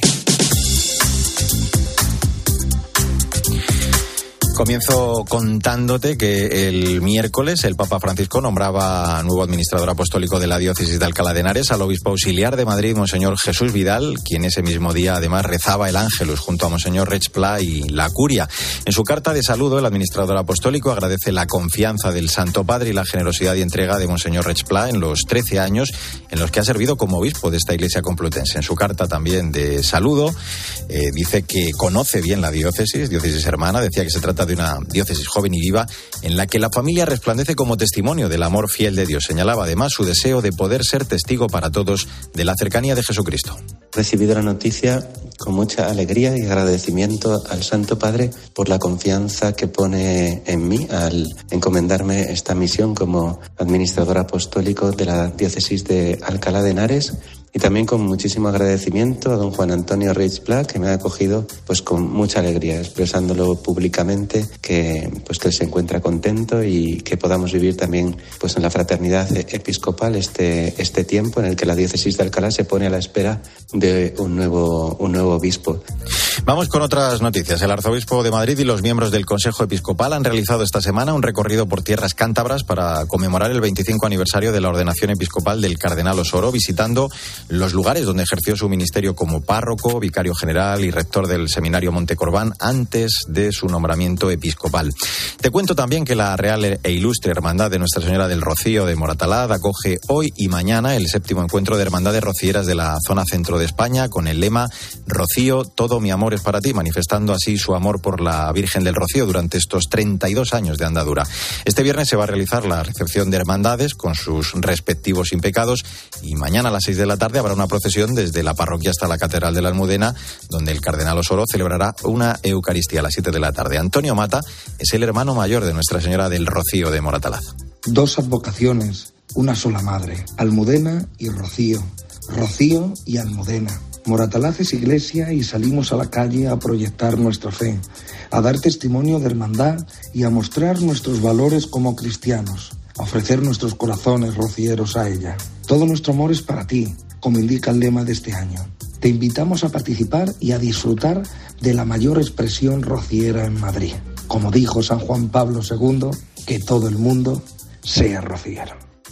Speaker 12: Comienzo contándote que el miércoles el Papa Francisco nombraba nuevo administrador apostólico de la diócesis de Alcalá de Henares al obispo auxiliar de Madrid, Monseñor Jesús Vidal, quien ese mismo día además rezaba el Ángelus junto a Monseñor Reig Pla y la curia. En su carta de saludo, el administrador apostólico agradece la confianza del Santo Padre y la generosidad y entrega de Monseñor Reig Pla en los trece años en los que ha servido como obispo de esta iglesia complutense. En su carta también de saludo eh, dice que conoce bien la diócesis, diócesis hermana, decía que se trata de una diócesis joven y viva en la que la familia resplandece como testimonio del amor fiel de Dios. Señalaba además su deseo de poder ser testigo para todos de la cercanía de Jesucristo.
Speaker 14: He recibido la noticia con mucha alegría y agradecimiento al Santo Padre por la confianza que pone en mí al encomendarme esta misión como administrador apostólico de la diócesis de Alcalá de Henares. Y también con muchísimo agradecimiento a don Juan Antonio Reig Pla, que me ha acogido pues con mucha alegría, expresándolo públicamente, que pues que él se encuentra contento y que podamos vivir también pues en la fraternidad episcopal este este tiempo en el que la diócesis de Alcalá se pone a la espera de un nuevo un nuevo obispo.
Speaker 12: Vamos con otras noticias. El arzobispo de Madrid y los miembros del Consejo Episcopal han realizado esta semana un recorrido por tierras cántabras para conmemorar el veinticinco aniversario de la ordenación episcopal del cardenal Osoro, visitando los lugares donde ejerció su ministerio como párroco, vicario general y rector del seminario Montecorbán antes de su nombramiento episcopal. Te cuento también que la Real e Ilustre Hermandad de Nuestra Señora del Rocío de Moratalaz acoge hoy y mañana el séptimo encuentro de hermandades rocieras de la zona centro de España, con el lema Rocío, todo mi amor es para ti, manifestando así su amor por la Virgen del Rocío durante estos treinta y dos años de andadura. Este viernes se va a realizar la recepción de hermandades con sus respectivos impecados, y mañana a las seis de la tarde habrá una procesión desde la parroquia hasta la Catedral de la Almudena, donde el cardenal Osoro celebrará una Eucaristía a las siete de la tarde. Antonio Mata es el hermano mayor de Nuestra Señora del Rocío de Moratalaz.
Speaker 16: Dos advocaciones, una sola madre, Almudena y Rocío, Rocío y Almudena. Moratalaz es iglesia y salimos a la calle a proyectar nuestra fe, a dar testimonio de hermandad y a mostrar nuestros valores como cristianos, a ofrecer nuestros corazones rocieros a ella. Todo nuestro amor es para ti, como indica el lema de este año. Te invitamos a participar y a disfrutar de la mayor expresión rociera en Madrid. Como dijo San Juan Pablo segundo, que todo el mundo sea rociero.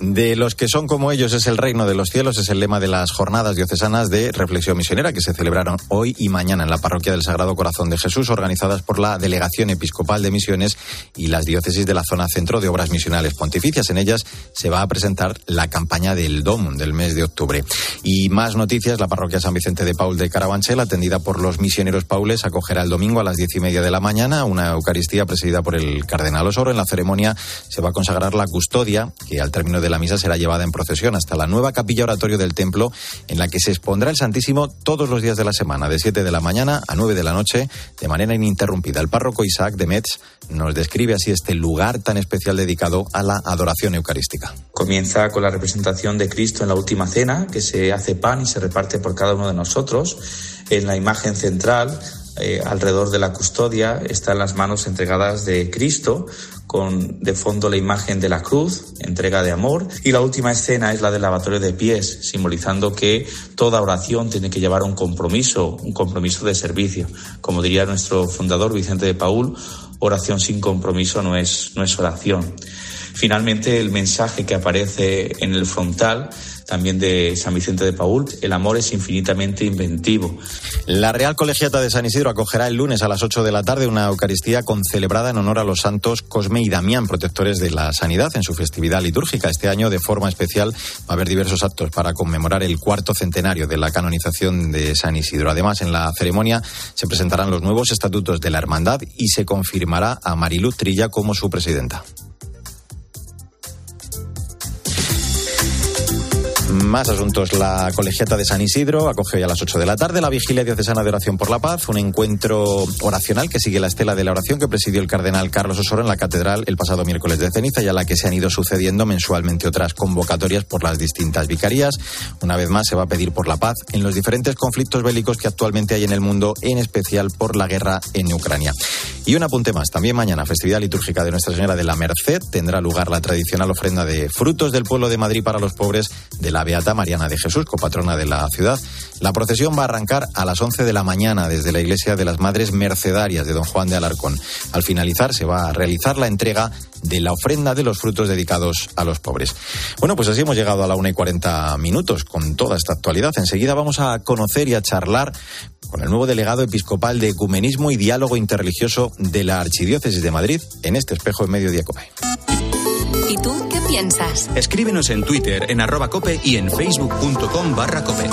Speaker 12: De los que son como ellos es el reino de los cielos es el lema de las jornadas diocesanas de reflexión misionera que se celebraron hoy y mañana en la parroquia del Sagrado Corazón de Jesús, organizadas por la Delegación Episcopal de Misiones y las diócesis de la zona centro de obras misionales pontificias. En ellas se va a presentar la campaña del D O M del mes de octubre. Y más noticias, la parroquia San Vicente de Paul de Carabanchel, atendida por los misioneros paules, acogerá el domingo a las diez y media de la mañana una Eucaristía presidida por el cardenal Osoro. En la ceremonia se va a consagrar la custodia, que al término de la misa será llevada en procesión hasta la nueva capilla oratorio del templo, en la que se expondrá el Santísimo todos los días de la semana, de siete de la mañana a nueve de la noche, de manera ininterrumpida. El párroco Isaac de Metz nos describe así este lugar tan especial dedicado a la adoración eucarística.
Speaker 15: Comienza con la representación de Cristo en la última cena, que se hace pan y se reparte por cada uno de nosotros. En la imagen central, eh, alrededor de la custodia, están las manos entregadas de Cristo, con de fondo la imagen de la cruz, entrega de amor, y la última escena es la del lavatorio de pies, simbolizando que toda oración tiene que llevar un compromiso, un compromiso de servicio. Como diría nuestro fundador Vicente de Paúl, oración sin compromiso no es, no es oración. Finalmente, el mensaje que aparece en el frontal también de San Vicente de Paúl, el amor es infinitamente inventivo.
Speaker 12: La Real Colegiata de San Isidro acogerá el lunes a las ocho de la tarde una Eucaristía concelebrada en honor a los santos Cosme y Damián, protectores de la sanidad, en su festividad litúrgica. Este año, de forma especial, va a haber diversos actos para conmemorar el cuarto centenario de la canonización de San Isidro. Además, en la ceremonia se presentarán los nuevos estatutos de la hermandad y se confirmará a Mariluz Trilla como su presidenta. Más asuntos. La Colegiata de San Isidro acoge hoy a las ocho de la tarde la Vigilia Diocesana de Oración por la Paz, un encuentro oracional que sigue la estela de la oración que presidió el cardenal Carlos Osoro en la catedral el pasado miércoles de ceniza, y a la que se han ido sucediendo mensualmente otras convocatorias por las distintas vicarías. Una vez más se va a pedir por la paz en los diferentes conflictos bélicos que actualmente hay en el mundo, en especial por la guerra en Ucrania. Y un apunte más, también mañana, festividad litúrgica de Nuestra Señora de la Merced, tendrá lugar la tradicional ofrenda de frutos del pueblo de Madrid para los pobres de la Beata Mariana de Jesús, copatrona de la ciudad. La procesión va a arrancar a las once de la mañana desde la iglesia de las Madres Mercedarias de Don Juan de Alarcón. Al finalizar se va a realizar la entrega de la ofrenda de los frutos dedicados a los pobres. Bueno, pues así hemos llegado a la una y cuarenta minutos con toda esta actualidad. Enseguida vamos a conocer y a charlar con el nuevo delegado episcopal de Ecumenismo y Diálogo Interreligioso de la Archidiócesis de Madrid en este espejo en Mediodía Cope.
Speaker 3: ¿Y tú qué piensas?
Speaker 2: Escríbenos en Twitter, en arroba cope y en facebook.com barra cope.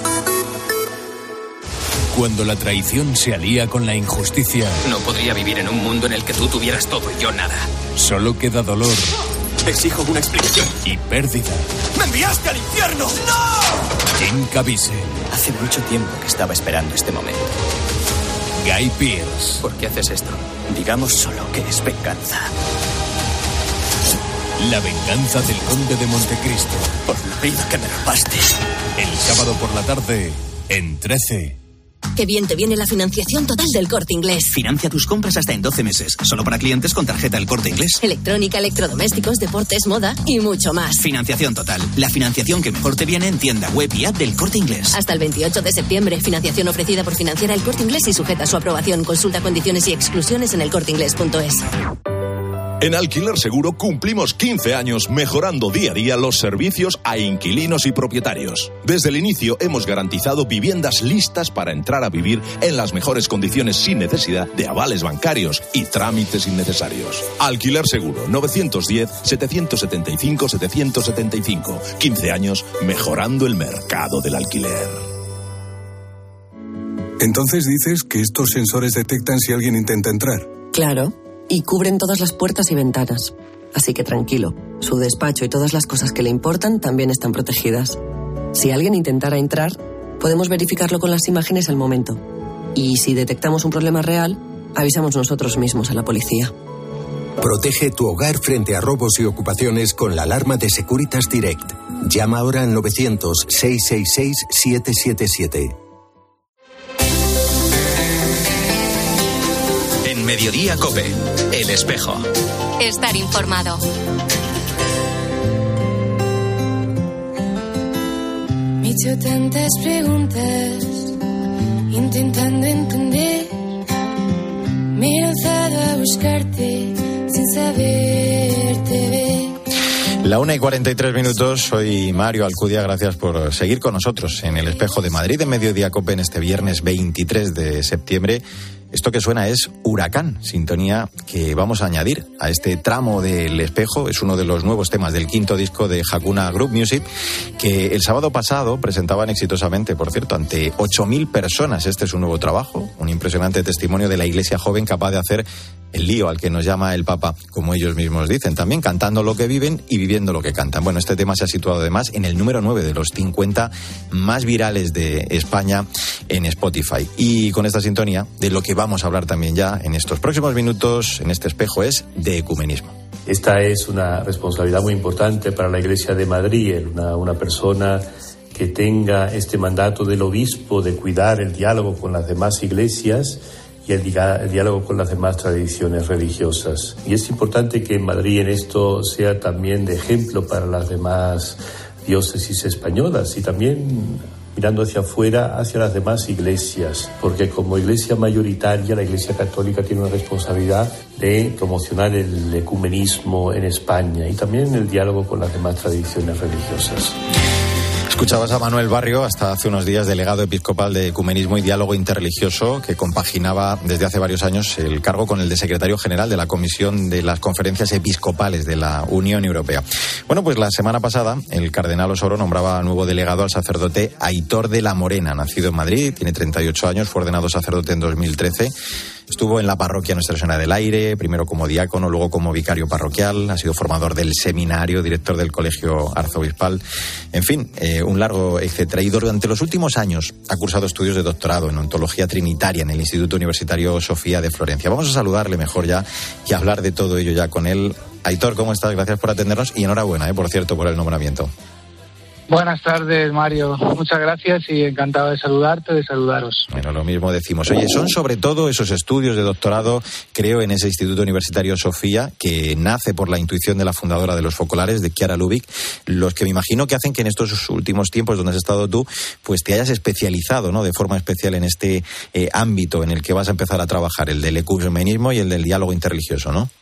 Speaker 17: Cuando la traición se alía con la injusticia...
Speaker 18: No podría vivir en un mundo en el que tú tuvieras todo y yo nada.
Speaker 17: Solo queda dolor.
Speaker 18: Exijo una explicación.
Speaker 17: Y pérdida.
Speaker 18: ¡Me enviaste al infierno! ¡No!
Speaker 17: Jim Caviezel.
Speaker 18: Hace mucho tiempo que estaba esperando este momento.
Speaker 17: Guy Pearce.
Speaker 18: ¿Por qué haces esto? Digamos solo que es venganza.
Speaker 17: La venganza del conde de Montecristo.
Speaker 18: Por la vida que me robaste.
Speaker 17: El sábado por la tarde, en trece.
Speaker 19: Qué bien te viene la financiación total del Corte Inglés.
Speaker 18: Financia tus compras hasta en doce meses. Solo para clientes con tarjeta El Corte Inglés.
Speaker 19: Electrónica, electrodomésticos, deportes, moda y mucho más.
Speaker 18: Financiación total. La financiación que mejor te viene en tienda, web y app del Corte Inglés.
Speaker 19: Hasta el veintiocho de septiembre. Financiación ofrecida por Financiera El Corte Inglés y sujeta a su aprobación. Consulta condiciones y exclusiones en el corte inglés punto es.
Speaker 20: En Alquiler Seguro cumplimos quince años mejorando día a día los servicios a inquilinos y propietarios. Desde el inicio hemos garantizado viviendas listas para entrar a vivir en las mejores condiciones sin necesidad de avales bancarios y trámites innecesarios. Alquiler Seguro, nueve uno cero, siete siete cinco, siete siete cinco. quince años mejorando el mercado del alquiler.
Speaker 22: Entonces dices que estos sensores detectan si alguien intenta entrar.
Speaker 27: Claro. Y cubren todas las puertas y ventanas. Así que tranquilo, su despacho y todas las cosas que le importan también están protegidas. Si alguien intentara entrar, podemos verificarlo con las imágenes al momento. Y si detectamos un problema real, avisamos nosotros mismos a la policía.
Speaker 28: Protege tu hogar frente a robos y ocupaciones con la alarma de Securitas Direct. Llama ahora al novecientos, seiscientos sesenta y seis, siete siete siete.
Speaker 2: Mediodía Cope, El Espejo.
Speaker 3: Estar informado.
Speaker 23: Me he hecho tantas preguntas, intentando entender. Me he lanzado a buscarte sin saberte ver.
Speaker 12: La una y cuarenta y tres minutos, soy Mario Alcudia, gracias por seguir con nosotros en el Espejo de Madrid, en Mediodía Cope, en este viernes veintitrés de septiembre. Esto que suena es Huracán, sintonía que vamos a añadir a este tramo del Espejo. Es uno de los nuevos temas del quinto disco de Hakuna Group Music, que el sábado pasado presentaban exitosamente, por cierto, ante ocho mil personas. Este es un nuevo trabajo, un impresionante testimonio de la iglesia joven capaz de hacer el lío al que nos llama el Papa, como ellos mismos dicen, también cantando lo que viven y viviendo lo que cantan. Bueno, este tema se ha situado además en el número nueve de los cincuenta más virales de España en Spotify. Y con esta sintonía, de lo que vamos a hablar también ya en estos próximos minutos en este Espejo es de ecumenismo.
Speaker 4: Esta es una responsabilidad muy importante para la Iglesia de Madrid, una, una persona que tenga este mandato del obispo de cuidar el diálogo con las demás iglesias y el, el diálogo con las demás tradiciones religiosas. Y es importante que en Madrid en esto sea también de ejemplo para las demás diócesis españolas y también mirando hacia afuera, hacia las demás iglesias, porque como iglesia mayoritaria, la Iglesia Católica tiene una responsabilidad de promocionar el ecumenismo en España y también el diálogo con las demás tradiciones religiosas.
Speaker 12: Escuchabas a Manuel Barrio, hasta hace unos días delegado episcopal de Ecumenismo y Diálogo Interreligioso, que compaginaba desde hace varios años el cargo con el de secretario general de la Comisión de las Conferencias Episcopales de la Unión Europea. Bueno, pues la semana pasada el cardenal Osoro nombraba nuevo delegado al sacerdote Aitor de la Morena, nacido en Madrid, tiene treinta y ocho años, fue ordenado sacerdote en dos mil trece. Estuvo en la parroquia Nuestra Señora del Aire, primero como diácono, luego como vicario parroquial, ha sido formador del seminario, director del colegio arzobispal, en fin, eh, un largo etcétera. Y durante los últimos años ha cursado estudios de doctorado en ontología trinitaria en el Instituto Universitario Sofía de Florencia. Vamos a saludarle mejor ya y hablar de todo ello ya con él. Aitor, ¿cómo estás? Gracias por atendernos y enhorabuena, eh, por cierto, por el nombramiento.
Speaker 5: Buenas tardes, Mario. Muchas gracias y encantado de saludarte, de saludaros.
Speaker 12: Bueno, lo mismo decimos. Oye, son sobre todo esos estudios de doctorado, creo, en ese Instituto Universitario Sofía, que nace por la intuición de la fundadora de los Focolares, de Chiara Lubich, los que me imagino que hacen que en estos últimos tiempos donde has estado tú, pues te hayas especializado, ¿no?, de forma especial en este eh, ámbito en el que vas a empezar a trabajar, el del ecumenismo y el del diálogo interreligioso, ¿no?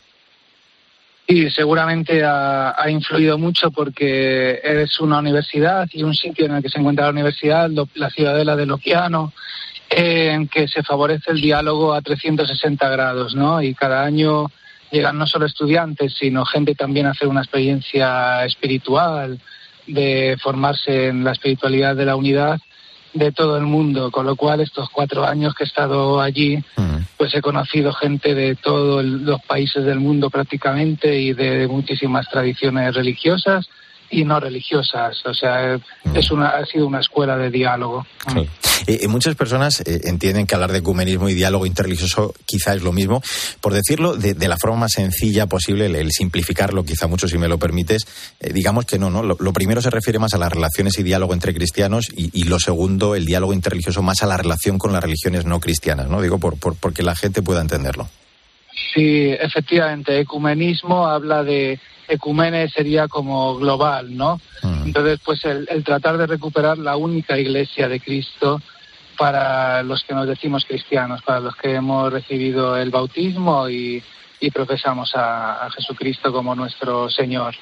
Speaker 5: Sí, seguramente ha, ha influido mucho porque es una universidad y un sitio en el que se encuentra la universidad, lo, la ciudadela de Lociano, en que se favorece el diálogo a trescientos sesenta grados, ¿no? Y cada año llegan no solo estudiantes, sino gente también a hacer una experiencia espiritual, de formarse en la espiritualidad de la unidad de todo el mundo, con lo cual estos cuatro años que he estado allí, pues he conocido gente de todos los países del mundo prácticamente y de muchísimas tradiciones religiosas y no religiosas, o sea, es una, ha sido una escuela de diálogo.
Speaker 12: Sí. Eh, muchas personas eh, entienden que hablar de ecumenismo y diálogo interreligioso quizá es lo mismo. Por decirlo de, de la forma más sencilla posible, el, el simplificarlo, quizá mucho si me lo permites, eh, digamos que no, ¿no? Lo, lo primero se refiere más a las relaciones y diálogo entre cristianos y, y lo segundo, el diálogo interreligioso, más a la relación con las religiones no cristianas, ¿no? Digo, por, por, porque la gente pueda entenderlo.
Speaker 5: Sí, efectivamente, ecumenismo habla de... Ecumene sería como global, ¿no? Uh-huh. Entonces, pues el, el tratar de recuperar la única iglesia de Cristo para los que nos decimos cristianos, para los que hemos recibido el bautismo y, y profesamos a, a Jesucristo como nuestro Señor.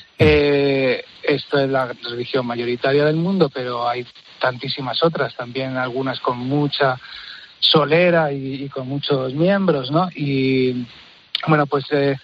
Speaker 5: Eh, esto es la religión mayoritaria del mundo, pero hay tantísimas otras, también algunas con mucha solera y, y con muchos miembros, ¿no? Y bueno, pues... Eh,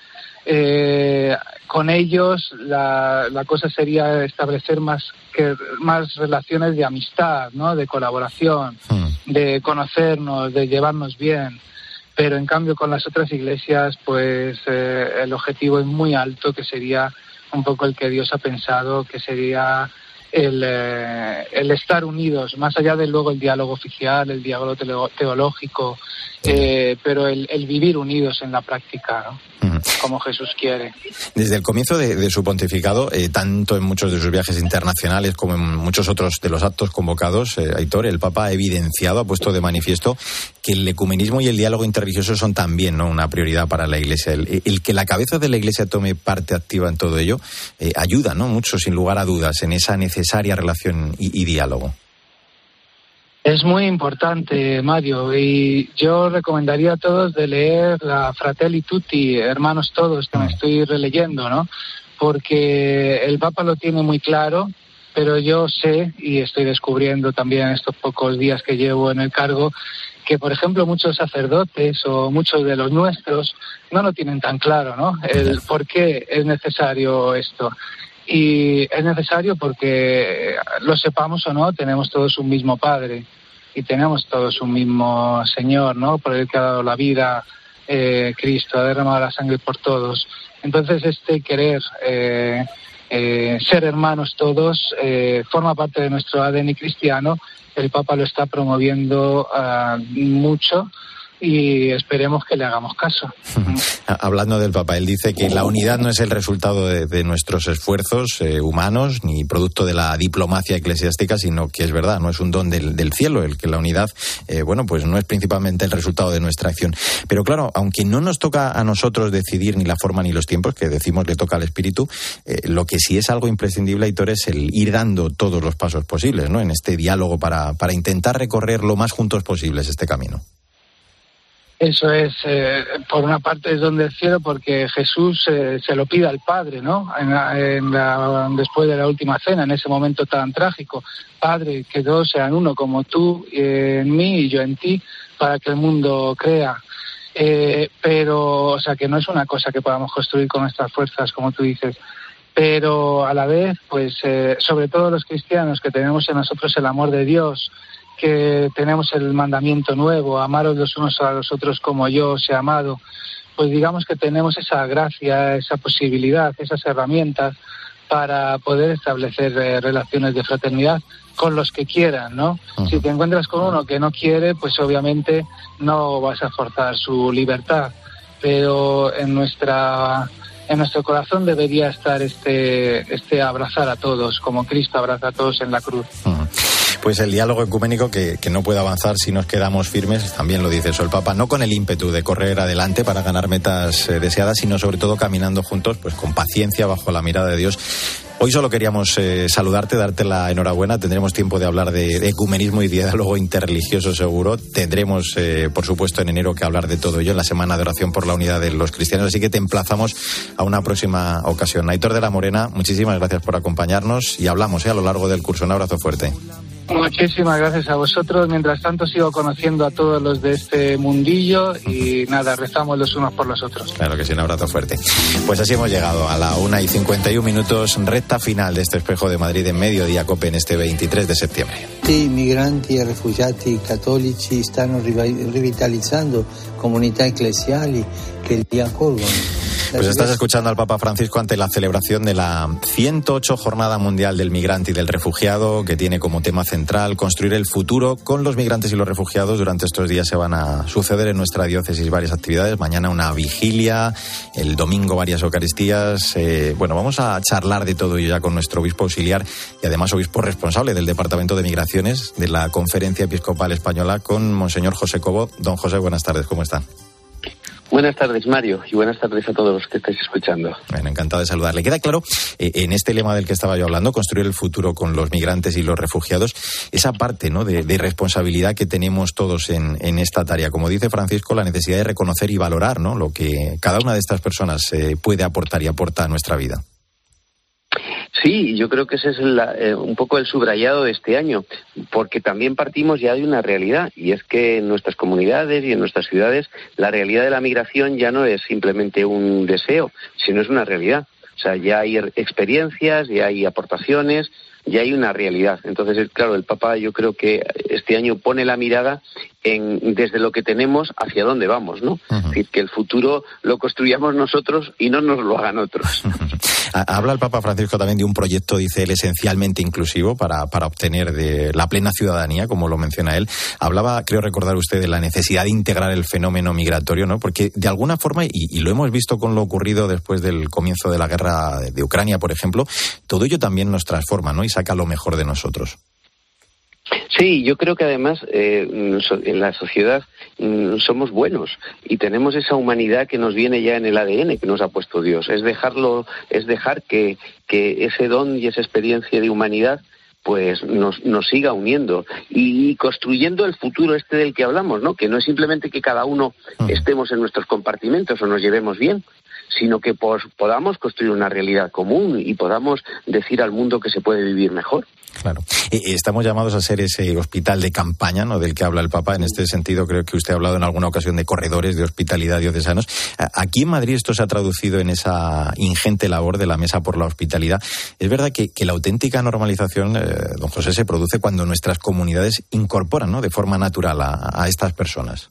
Speaker 5: Eh, con ellos la, la cosa sería establecer más que más relaciones de amistad, ¿no?, de colaboración, mm. de conocernos, de llevarnos bien, pero en cambio con las otras iglesias pues eh, el objetivo es muy alto, que sería un poco el que Dios ha pensado, que sería el, eh, el estar unidos, más allá de luego el diálogo oficial, el diálogo teológico, eh, pero el, el vivir unidos en la práctica, ¿no?, como Jesús quiere.
Speaker 12: Desde el comienzo de, de su pontificado, eh, tanto en muchos de sus viajes internacionales como en muchos otros de los actos convocados, eh, Aitor, el Papa ha evidenciado, ha puesto de manifiesto que el ecumenismo y el diálogo interreligioso son también, ¿no?, una prioridad para la Iglesia. El, el que la cabeza de la Iglesia tome parte activa en todo ello eh, ayuda, ¿no?, mucho, sin lugar a dudas, en esa necesaria relación y, y diálogo.
Speaker 5: Es muy importante, Mario, y yo recomendaría a todos de leer la Fratelli Tutti, Hermanos Todos, que me estoy releyendo, ¿no? porque el Papa lo tiene muy claro, pero yo sé, y estoy descubriendo también en estos pocos días que llevo en el cargo, que por ejemplo muchos sacerdotes o muchos de los nuestros no lo tienen tan claro, ¿no? El por qué es necesario esto. Y es necesario porque, lo sepamos o no, tenemos todos un mismo Padre y tenemos todos un mismo Señor, ¿no? Por el que ha dado la vida, eh, Cristo, ha derramado la sangre por todos. Entonces este querer eh, eh, ser hermanos todos eh, forma parte de nuestro A D N cristiano. El Papa lo está promoviendo uh, mucho y esperemos que le hagamos caso.
Speaker 12: Hablando del Papa, él dice que la unidad no es el resultado de, de nuestros esfuerzos eh, humanos ni producto de la diplomacia eclesiástica, sino que es verdad, no es un don del, del cielo, el que la unidad, eh, bueno, pues no es principalmente el resultado de nuestra acción. Pero claro, aunque no nos toca a nosotros decidir ni la forma ni los tiempos, que decimos le toca al Espíritu, eh, lo que sí es algo imprescindible, Aitor, es el ir dando todos los pasos posibles, ¿no? En este diálogo para, para intentar recorrer lo más juntos posibles este camino.
Speaker 5: Eso es, eh, por una parte es don del cielo porque Jesús eh, se lo pide al Padre, ¿no? En la, en la, después de la última cena, en ese momento tan trágico. Padre, que todos sean uno, como tú eh, en mí y yo en ti, para que el mundo crea. Eh, pero, o sea, que no es una cosa que podamos construir con nuestras fuerzas, como tú dices. Pero a la vez, pues, eh, sobre todo los cristianos que tenemos en nosotros el amor de Dios, que tenemos el mandamiento nuevo, amaros los unos a los otros como yo os he amado, pues digamos que tenemos esa gracia, esa posibilidad, esas herramientas para poder establecer eh, relaciones de fraternidad con los que quieran, ¿no? Uh-huh. Si te encuentras con uno que no quiere, pues obviamente no vas a forzar su libertad, pero en nuestra en nuestro corazón debería estar este este abrazar a todos, como Cristo abraza a todos en la cruz.
Speaker 12: Uh-huh. Pues el diálogo ecuménico que, que no puede avanzar si nos quedamos firmes, también lo dice eso el Papa, no con el ímpetu de correr adelante para ganar metas eh, deseadas, sino sobre todo caminando juntos, pues con paciencia, bajo la mirada de Dios. Hoy solo queríamos eh, saludarte, darte la enhorabuena. Tendremos tiempo de hablar de, de ecumenismo y diálogo interreligioso seguro. Tendremos, eh, por supuesto, en enero que hablar de todo ello en la Semana de Oración por la Unidad de los Cristianos. Así que te emplazamos a una próxima ocasión. Aitor de la Morena, muchísimas gracias por acompañarnos y hablamos eh, a lo largo del curso. Un abrazo fuerte.
Speaker 5: Muchísimas gracias a vosotros. Mientras tanto sigo conociendo a todos los de este mundillo y nada, rezamos los unos por los otros.
Speaker 12: Claro que sí, un abrazo fuerte. Pues así hemos llegado a la una y cincuenta y un minutos, recta final de este Espejo de Madrid en Mediodía Cope en este veintitrés de septiembre.
Speaker 6: I migranti e rifugiati cattolici stanno rivitalizzando comunità eclesiali che li accolgono.
Speaker 12: Pues estás escuchando al Papa Francisco ante la celebración de la ciento ocho Jornada Mundial del Migrante y del Refugiado, que tiene como tema central construir el futuro con los migrantes y los refugiados. Durante estos días se van a suceder en nuestra diócesis varias actividades. Mañana una vigilia, el domingo varias Eucaristías. Eh, bueno, vamos a charlar de todo ello ya con nuestro obispo auxiliar y además obispo responsable del Departamento de Migraciones de la Conferencia Episcopal Española, con Monseñor José Cobo. Don José, buenas tardes, ¿cómo está?
Speaker 8: Buenas tardes, Mario, y buenas tardes a todos los que estáis escuchando.
Speaker 12: Bueno, encantado de saludarle. Queda claro, eh, en este lema del que estaba yo hablando, construir el futuro con los migrantes y los refugiados, esa parte, ¿no?, de, de responsabilidad que tenemos todos en, en esta tarea. Como dice Francisco, la necesidad de reconocer y valorar, ¿no?, lo que cada una de estas personas eh, puede aportar y aporta a nuestra vida.
Speaker 8: Sí, yo creo que ese es la, eh, un poco el subrayado de este año, porque también partimos ya de una realidad, y es que en nuestras comunidades y en nuestras ciudades la realidad de la migración ya no es simplemente un deseo, sino es una realidad. O sea, ya hay experiencias, ya hay aportaciones, ya hay una realidad. Entonces, claro, el Papa yo creo que este año pone la mirada en desde lo que tenemos hacia dónde vamos, ¿no? Uh-huh. Es decir, que el futuro lo construyamos nosotros y no nos lo hagan otros.
Speaker 12: Habla el Papa Francisco también de un proyecto, dice él, esencialmente inclusivo para, para obtener de la plena ciudadanía, como lo menciona él. Hablaba, creo recordar usted, de la necesidad de integrar el fenómeno migratorio, ¿no? Porque de alguna forma, y, y lo hemos visto con lo ocurrido después del comienzo de la guerra de Ucrania, por ejemplo, todo ello también nos transforma, ¿no?, y saca lo mejor de nosotros.
Speaker 8: Sí, yo creo que además eh, en la sociedad mm, somos buenos y tenemos esa humanidad que nos viene ya en el A D N que nos ha puesto Dios. Es dejarlo, es dejar que, que ese don y esa experiencia de humanidad pues nos, nos siga uniendo y construyendo el futuro este del que hablamos, ¿no? Que no es simplemente que cada uno estemos en nuestros compartimentos o nos llevemos bien, sino que pues, podamos construir una realidad común y podamos decir al mundo que se puede vivir mejor.
Speaker 12: Claro. Estamos llamados a ser ese hospital de campaña, ¿no?, del que habla el Papa. En este sentido, creo que usted ha hablado en alguna ocasión de corredores de hospitalidad diocesanos. Aquí en Madrid esto se ha traducido en esa ingente labor de la Mesa por la Hospitalidad. Es verdad que, que la auténtica normalización, eh, don José, se produce cuando nuestras comunidades incorporan, ¿no?, de forma natural a, a estas personas.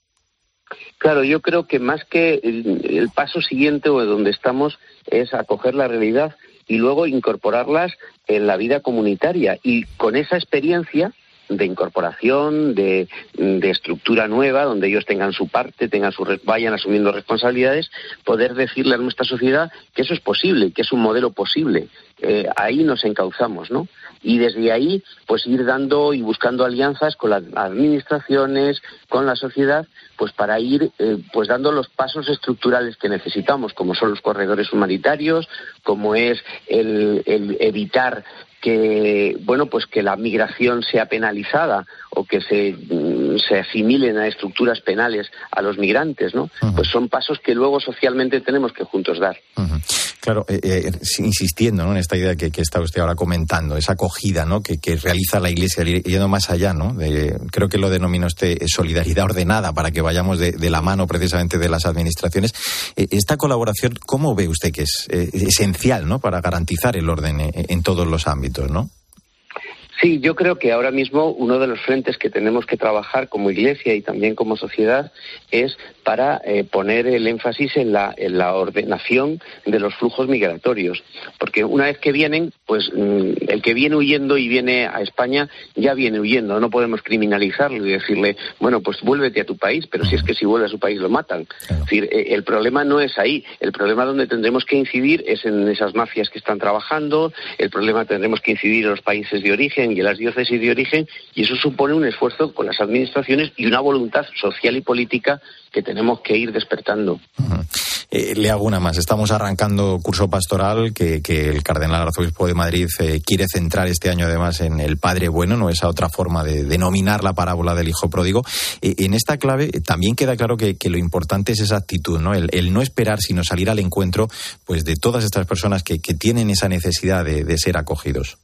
Speaker 8: Claro, yo creo que más que el, el paso siguiente o de donde estamos es acoger la realidad y luego incorporarlas en la vida comunitaria, y con esa experiencia de incorporación, de, de estructura nueva, donde ellos tengan su parte, tengan su, vayan asumiendo responsabilidades, poder decirle a nuestra sociedad que eso es posible, que es un modelo posible. Eh, ahí nos encauzamos, ¿no? Y desde ahí, pues ir dando y buscando alianzas con las administraciones, con la sociedad, pues para ir eh, pues dando los pasos estructurales que necesitamos, como son los corredores humanitarios, como es el, el evitar que, bueno, pues que la migración sea penalizada o que se, se asimilen a estructuras penales a los migrantes, ¿no? Uh-huh. Pues son pasos que luego socialmente tenemos que juntos dar.
Speaker 12: Uh-huh. Claro, eh, eh, insistiendo, ¿no?, en esta idea que, que está usted ahora comentando, esa acogida, ¿no?, que, que realiza la Iglesia, yendo más allá, ¿no? De, creo que lo denomina usted solidaridad ordenada, para que vayamos de, de la mano precisamente de las administraciones. Eh, esta colaboración, ¿cómo ve usted que es eh, esencial, ¿no?, para garantizar el orden en, en todos los ámbitos, ¿no?
Speaker 8: Sí, yo creo que ahora mismo uno de los frentes que tenemos que trabajar como Iglesia y también como sociedad es para eh, poner el énfasis en la, en la ordenación de los flujos migratorios. Porque una vez que vienen, pues mm, el que viene huyendo y viene a España ya viene huyendo. No podemos criminalizarlo y decirle, bueno, pues vuélvete a tu país, pero si es que si vuelve a su país lo matan. Es decir, eh, el problema no es ahí. El problema donde tendremos que incidir es en esas mafias que están trabajando. El problema tendremos que incidir en los países de origen y en las diócesis de origen, y eso supone un esfuerzo con las administraciones y una voluntad social y política que tenemos que ir despertando.
Speaker 12: Uh-huh. Eh, le hago una más. Estamos arrancando curso pastoral que, que el cardenal arzobispo de Madrid eh, quiere centrar este año además en el Padre Bueno, no esa otra forma de denominar la parábola del Hijo Pródigo. Eh, en esta clave eh, también queda claro que, que lo importante es esa actitud, ¿no? El, el no esperar, sino salir al encuentro, pues, de todas estas personas que, que tienen esa necesidad de, de ser acogidos.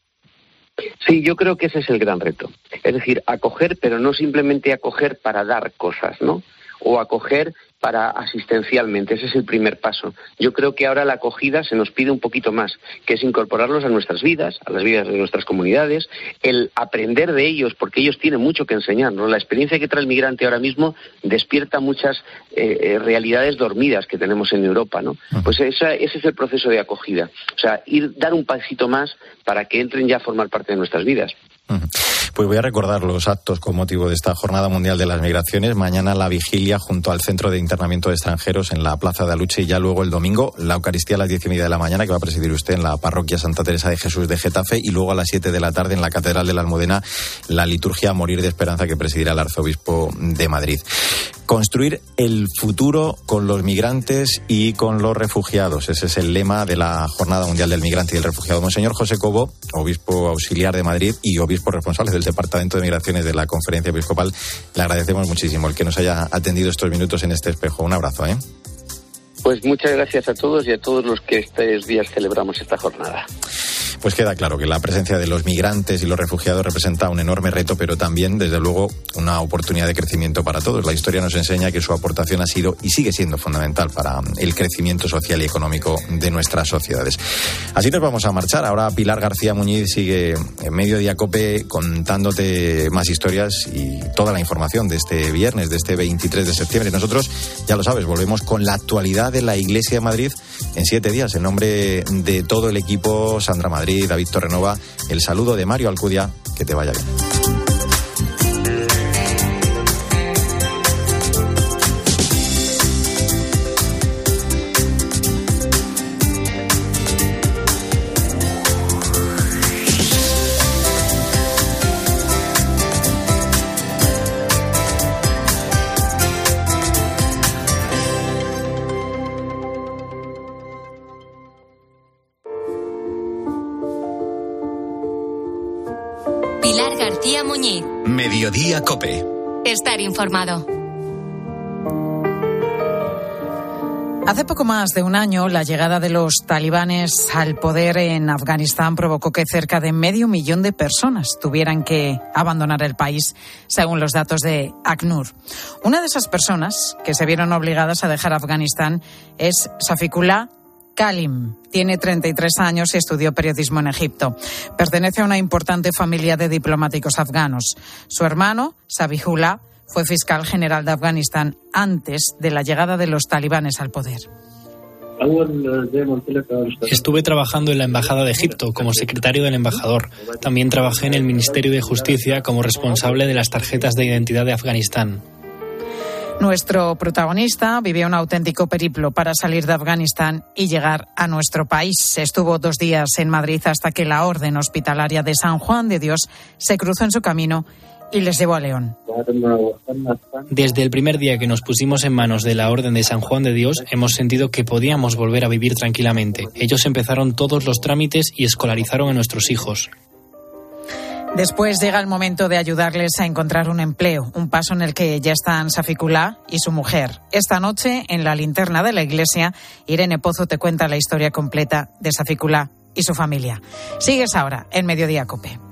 Speaker 8: Sí, yo creo que ese es el gran reto. Es decir, acoger, pero no simplemente acoger para dar cosas, ¿no? O acoger para asistencialmente. Ese es el primer paso. Yo creo que ahora la acogida se nos pide un poquito más, que es incorporarlos a nuestras vidas, a las vidas de nuestras comunidades, el aprender de ellos, porque ellos tienen mucho que enseñarnos. La experiencia que trae el migrante ahora mismo despierta muchas eh, realidades dormidas que tenemos en Europa, ¿no? Pues esa, ese es el proceso de acogida. O sea, ir dar un pasito más para que entren ya a formar parte de nuestras vidas.
Speaker 12: Pues voy a recordar los actos con motivo de esta Jornada Mundial de las Migraciones. Mañana la vigilia junto al Centro de Internamiento de Extranjeros en la Plaza de Aluche, y ya luego el domingo la Eucaristía a las diez y media de la mañana, que va a presidir usted en la Parroquia Santa Teresa de Jesús de Getafe, y luego a las siete de la tarde en la Catedral de la Almudena la liturgia Morir de Esperanza, que presidirá el Arzobispo de Madrid. Construir el futuro con los migrantes y con los refugiados. Ese es el lema de la Jornada Mundial del Migrante y del Refugiado. Monseñor José Cobo, obispo auxiliar de Madrid y obispo responsable del Departamento de Migraciones de la Conferencia Episcopal, le agradecemos muchísimo el que nos haya atendido estos minutos en este espejo. Un abrazo, ¿eh?
Speaker 8: Pues muchas gracias a todos y a todos los que estos días celebramos esta jornada.
Speaker 12: Pues queda claro que la presencia de los migrantes y los refugiados representa un enorme reto, pero también, desde luego, una oportunidad de crecimiento para todos. La historia nos enseña que su aportación ha sido y sigue siendo fundamental para el crecimiento social y económico de nuestras sociedades. Así nos vamos a marchar. Ahora Pilar García Muñiz sigue en Mediodía COPE contándote más historias y toda la información de este viernes, de este veintitrés de septiembre. Nosotros, ya lo sabes, volvemos con la actualidad de la Iglesia de Madrid en siete días. En nombre de todo el equipo, Sandra Madrid, David Torrenova, el saludo de Mario Alcudia. Que te vaya bien.
Speaker 7: Pilar García Muñiz.
Speaker 2: Mediodía COPE.
Speaker 7: Estar informado.
Speaker 1: Hace poco más de un año, la llegada de los talibanes al poder en Afganistán provocó que cerca de medio millón de personas tuvieran que abandonar el país, según los datos de ACNUR. Una de esas personas que se vieron obligadas a dejar Afganistán es Safiullah Kalim. Tiene treinta y tres años y estudió periodismo en Egipto. Pertenece a una importante familia de diplomáticos afganos. Su hermano, Safiullah, fue fiscal general de Afganistán antes de la llegada de los talibanes al poder.
Speaker 9: Estuve trabajando en la Embajada de Egipto como secretario del embajador. También trabajé en el Ministerio de Justicia como responsable de las tarjetas de identidad de Afganistán.
Speaker 1: Nuestro protagonista vivió un auténtico periplo para salir de Afganistán y llegar a nuestro país. Estuvo dos días en Madrid hasta que la Orden Hospitalaria de San Juan de Dios se cruzó en su camino y les llevó a León.
Speaker 9: Desde el primer día que nos pusimos en manos de la Orden de San Juan de Dios, hemos sentido que podíamos volver a vivir tranquilamente. Ellos empezaron todos los trámites y escolarizaron a nuestros hijos.
Speaker 1: Después llega el momento de ayudarles a encontrar un empleo, un paso en el que ya están Safiullah y su mujer. Esta noche, en la linterna de la iglesia, Irene Pozo te cuenta la historia completa de Safiullah y su familia. Sigues ahora en Mediodía COPE.